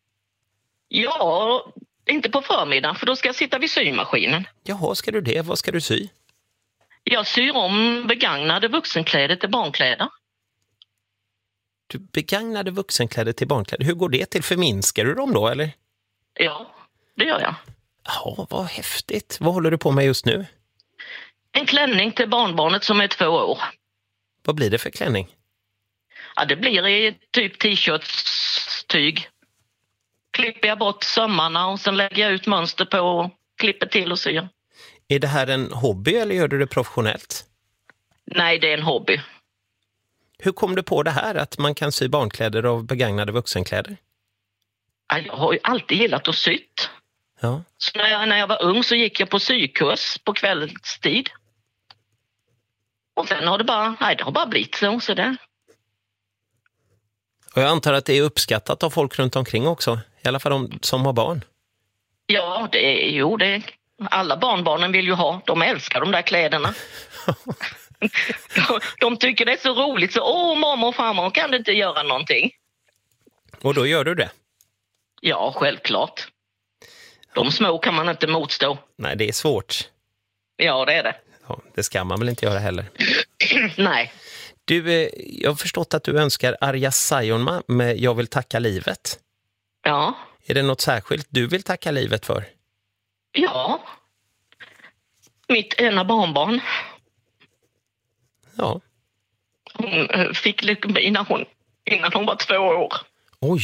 Speaker 16: Ja, inte på förmiddagen, för då ska jag sitta vid symaskinen.
Speaker 8: Jaha, ska du det? Vad ska du sy?
Speaker 16: Jag syr om begagnade vuxenkläder till barnkläder.
Speaker 8: Du begagnade vuxenkläder till barnkläder. Hur går det till? Förminskar du dem då, eller?
Speaker 16: Ja, det gör jag.
Speaker 8: Ja, vad häftigt. Vad håller du på med just nu?
Speaker 16: En klänning till barnbarnet som är 2 år.
Speaker 8: Vad blir det för klänning?
Speaker 16: Ja, det blir i typ t-shirtstyg. Klipper jag bort sömmarna och sen lägger jag ut mönster på och klipper till och syr.
Speaker 8: Är det här en hobby eller gör du det professionellt?
Speaker 16: Nej, det är en hobby.
Speaker 8: Hur kom du på det här att man kan sy barnkläder av begagnade vuxenkläder?
Speaker 16: Ja, jag har ju alltid gillat att sytt.
Speaker 8: Ja.
Speaker 16: Så när jag var ung så gick jag på sykurs på kvällstid. Och sen har det bara blivit så där.
Speaker 8: Och jag antar att det är uppskattat av folk runt omkring också. I alla fall de som har barn.
Speaker 16: Ja, alla barnbarnen vill ju ha. De älskar de där kläderna. De tycker det är så roligt. Så, mamma och farmor, kan du inte göra någonting?
Speaker 8: Och då gör du det?
Speaker 16: Ja, självklart. De små kan man inte motstå.
Speaker 8: Nej, det är svårt.
Speaker 16: Ja, det är det.
Speaker 8: Ja, det ska man väl inte göra heller.
Speaker 16: Nej.
Speaker 8: Du, jag har förstått att du önskar Arja Saijonmaa med Jag vill tacka livet.
Speaker 16: Ja.
Speaker 8: Är det något särskilt du vill tacka livet för?
Speaker 16: Ja. Mitt ena barnbarn.
Speaker 8: Ja.
Speaker 16: Hon fick leukemi innan hon var 2 år.
Speaker 8: Oj.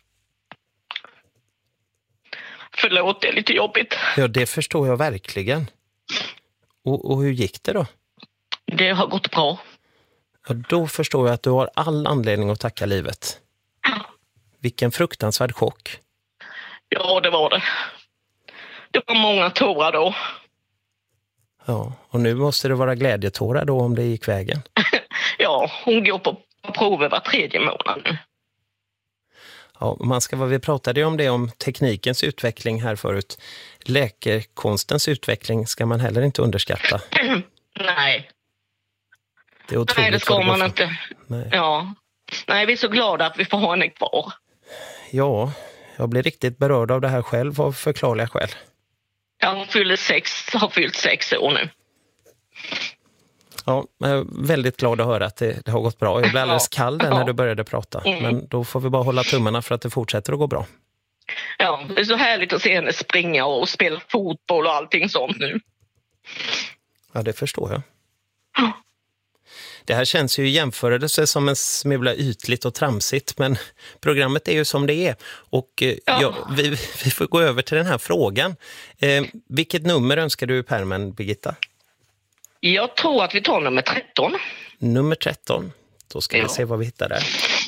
Speaker 16: Förlåt, det är lite jobbigt.
Speaker 8: Ja, det förstår jag verkligen. Och hur gick det då?
Speaker 16: Det har gått bra.
Speaker 8: Ja, då förstår jag att du har all anledning att tacka livet. Vilken fruktansvärd chock.
Speaker 16: Ja, det var det. Det var många tårar då.
Speaker 8: Ja, och nu måste det vara glädjetårar då om det gick vägen.
Speaker 16: Ja, hon går på prover var 3:e månad nu.
Speaker 8: Ja, vi pratade ju om det, om teknikens utveckling här förut. Läkekonstens utveckling ska man heller inte underskatta.
Speaker 16: Nej.
Speaker 8: Det är otroligt.
Speaker 16: Nej, det ska man inte.
Speaker 8: Nej.
Speaker 16: Ja. Nej, vi är så glada att vi får ha henne kvar.
Speaker 8: Ja, jag blir riktigt berörd av det här själv av förklarliga skäl.
Speaker 16: Ja, hon har fyllt 6 år nu.
Speaker 8: Ja, jag är väldigt glad att höra att det har gått bra. Jag blev alldeles kall där när du började prata. Men då får vi bara hålla tummarna för att det fortsätter att gå bra.
Speaker 16: Ja, det är så härligt att se henne springa och spela fotboll och allting sånt nu.
Speaker 8: Ja, det förstår jag. Det här känns ju i jämförelse som en smula ytligt och tramsigt, men programmet är ju som det är. Och vi får gå över till den här frågan. Vilket nummer önskar du i pärmen, Birgitta?
Speaker 16: Jag tror att vi tar nummer 13.
Speaker 8: Nummer 13. Då ska vi se vad vi hittar där.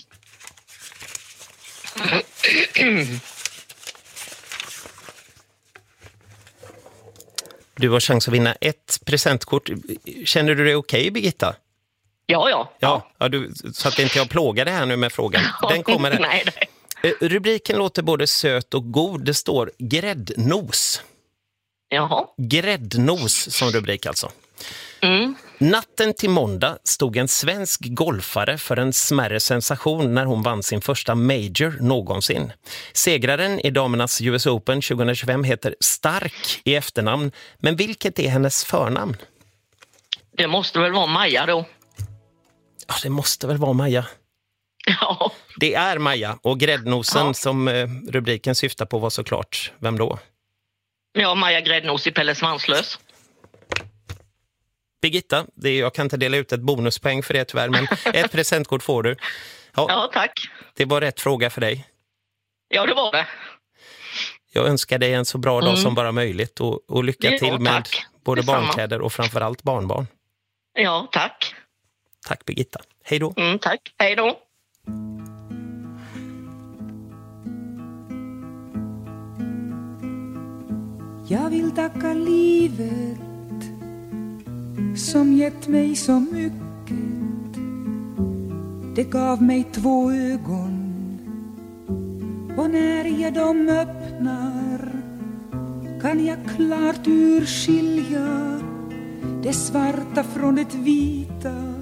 Speaker 8: Du har chans att vinna ett presentkort. Känner du dig okej, Birgitta?
Speaker 16: Ja.
Speaker 8: Så att inte jag plågar det här nu med frågan. Den kommer här.
Speaker 16: Nej.
Speaker 8: Rubriken låter både söt och god. Det står gräddnos.
Speaker 16: Jaha.
Speaker 8: Gräddnos som rubrik alltså.
Speaker 16: Mm.
Speaker 8: Natten till måndag stod en svensk golfare för en smärre sensation när hon vann sin första major någonsin. Segraren i damernas US Open 2025 heter Stark i efternamn, men vilket är hennes förnamn?
Speaker 16: Det måste väl vara Maja då.
Speaker 8: Ja, det måste väl vara Maja.
Speaker 16: Ja.
Speaker 8: Det är Maja, och gräddnosen som rubriken syftar på var såklart. Vem då?
Speaker 16: Ja, Maja Gräddnos i Pelle Svanslös.
Speaker 8: Birgitta, jag kan inte dela ut ett bonuspoäng för det tyvärr, men ett presentkort får du.
Speaker 16: Ja, tack.
Speaker 8: Det var rätt fråga för dig.
Speaker 16: Ja, det var det.
Speaker 8: Jag önskar dig en så bra dag som bara möjligt och lycka till med både
Speaker 16: Detsamma.
Speaker 8: barnkläder och framförallt barnbarn.
Speaker 16: Ja, tack.
Speaker 8: Tack Birgitta. Hej då.
Speaker 16: Tack. Hej då.
Speaker 17: Jag vill tacka livet som gett mig så mycket. Det gav mig 2 ögon, och när jag dem öppnar kan jag klart urskilja det svarta från det vita.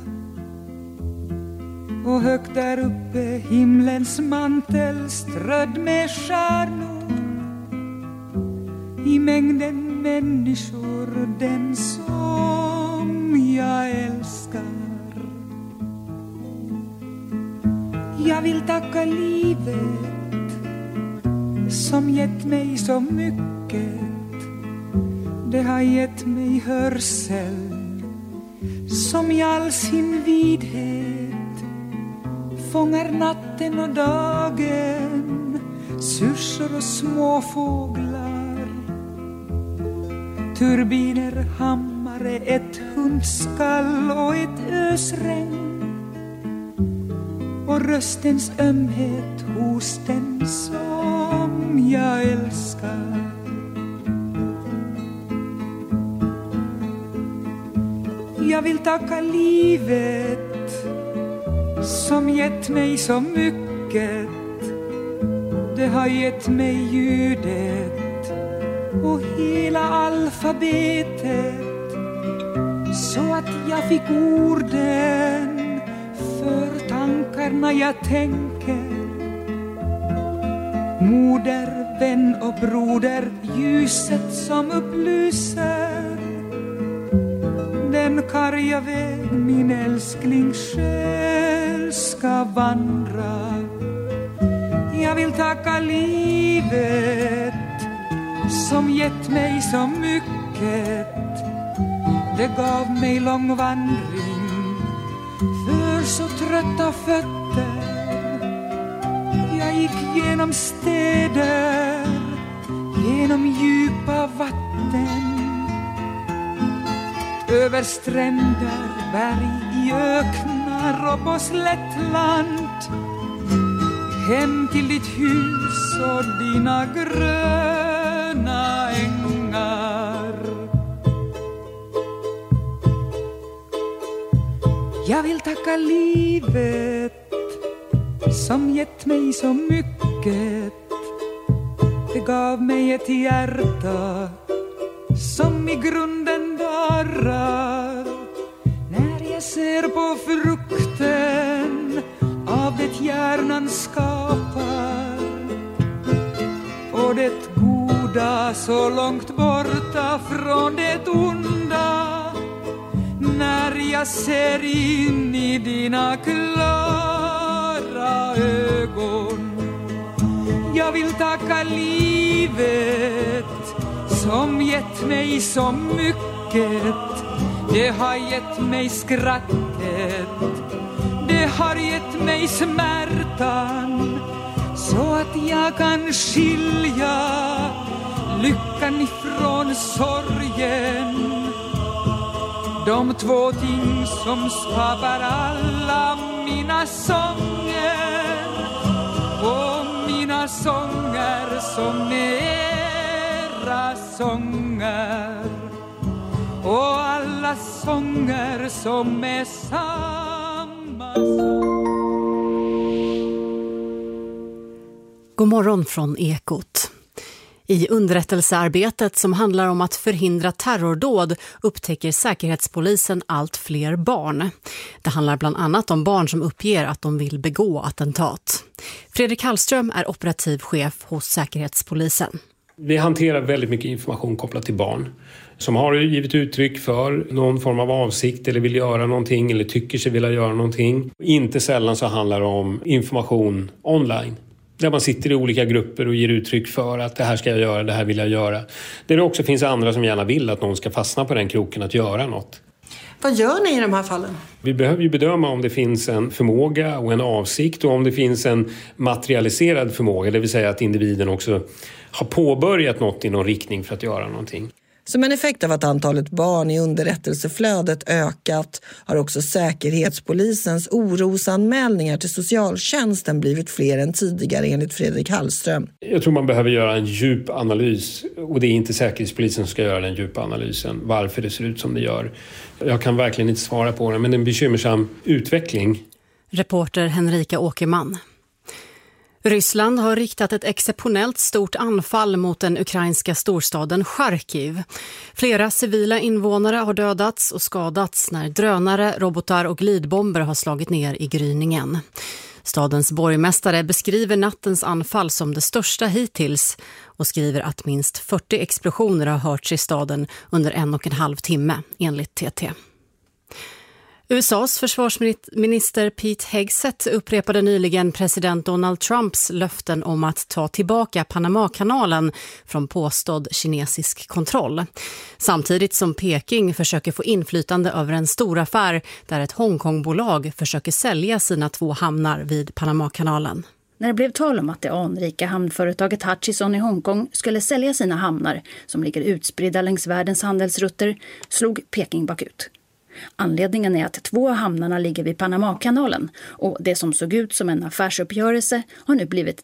Speaker 17: Och högt där uppe himlens mantel strödd med stjärnor. I mängden människor den som jag älskar. Jag vill tacka livet som gett mig så mycket. Det har gett mig hörsel som i all sin vidhet fångar natten och dagen, syrsor och små fåglar, turbiner, hammare, ett hundskall och ett ösregn, och röstens ömhet hos den som jag älskar. Jag vill tacka livet som gett mig så mycket. Det har gett mig ljudet och hela alfabetet, så att jag fick orden för tankarna jag tänker. Moder, vän och broder, ljuset som upplyser den karga väg min älskling själv ska vandra. Jag vill tacka livet som gett mig så mycket. Det gav mig lång vandring för så trötta fötter. Jag gick genom städer, genom djupa vatten, över stränder, berg, i öknar och på slättland, hem till ditt hus och dina gröna ängar. Jag vill tacka livet som gett mig så mycket. Det gav mig ett hjärta som i grunden darrar när jag ser på frukten av det hjärnan skapar, och det goda så långt borta från det onda. När jag ser in i dina klara ögon. Jag vill tacka livet som gett mig så mycket. Det har gett mig skrattet, det har gett mig smärtan, så att jag kan skilja lyckan ifrån sorgen. De 2 ting som skapar alla mina sånger, och mina sånger som era sånger, och alla sånger som är samma sång.
Speaker 3: God morgon från Ekot. I underrättelsearbetet som handlar om att förhindra terrordåd upptäcker Säkerhetspolisen allt fler barn. Det handlar bland annat om barn som uppger att de vill begå attentat. Fredrik Hallström är operativ chef hos Säkerhetspolisen.
Speaker 18: Vi hanterar väldigt mycket information kopplat till barn. som har givit uttryck för någon form av avsikt eller vill göra någonting eller tycker sig vilja göra någonting. Inte sällan så handlar det om information online. Där man sitter i olika grupper och ger uttryck för att det här ska jag göra, det här vill jag göra. Där det också finns andra som gärna vill att någon ska fastna på den kroken att göra något.
Speaker 19: Vad gör ni i de här fallen?
Speaker 18: Vi behöver ju bedöma om det finns en förmåga och en avsikt och om det finns en materialiserad förmåga. Det vill säga att individen också har påbörjat något i någon riktning för att göra någonting.
Speaker 19: Som en effekt av att antalet barn i underrättelseflödet ökat har också Säkerhetspolisens orosanmälningar till socialtjänsten blivit fler än tidigare enligt Fredrik Hallström.
Speaker 18: Jag tror man behöver göra en djup analys och det är inte Säkerhetspolisen som ska göra den djupa analysen. Varför det ser ut som det gör. Jag kan verkligen inte svara på det men det är en bekymmersam utveckling.
Speaker 3: Reporter Henrika Åkerman. Ryssland har riktat ett exceptionellt stort anfall mot den ukrainska storstaden Charkiv. Flera civila invånare har dödats och skadats när drönare, robotar och glidbomber har slagit ner i gryningen. Stadens borgmästare beskriver nattens anfall som det största hittills och skriver att minst 40 explosioner har hörts i staden under 1,5 timme, enligt TT. USAs försvarsminister Pete Hegseth upprepade nyligen president Donald Trumps löften om att ta tillbaka Panamakanalen från påstådd kinesisk kontroll. Samtidigt som Peking försöker få inflytande över en stor affär där ett Hongkongbolag försöker sälja sina 2 hamnar vid Panamakanalen.
Speaker 20: När det blev tal om att det anrika hamnföretaget Hutchison i Hongkong skulle sälja sina hamnar som ligger utspridda längs världens handelsrutter slog Peking bakut. Anledningen är att 2 av hamnarna ligger vid Panamakanalen och det som såg ut som en affärsuppgörelse har nu blivit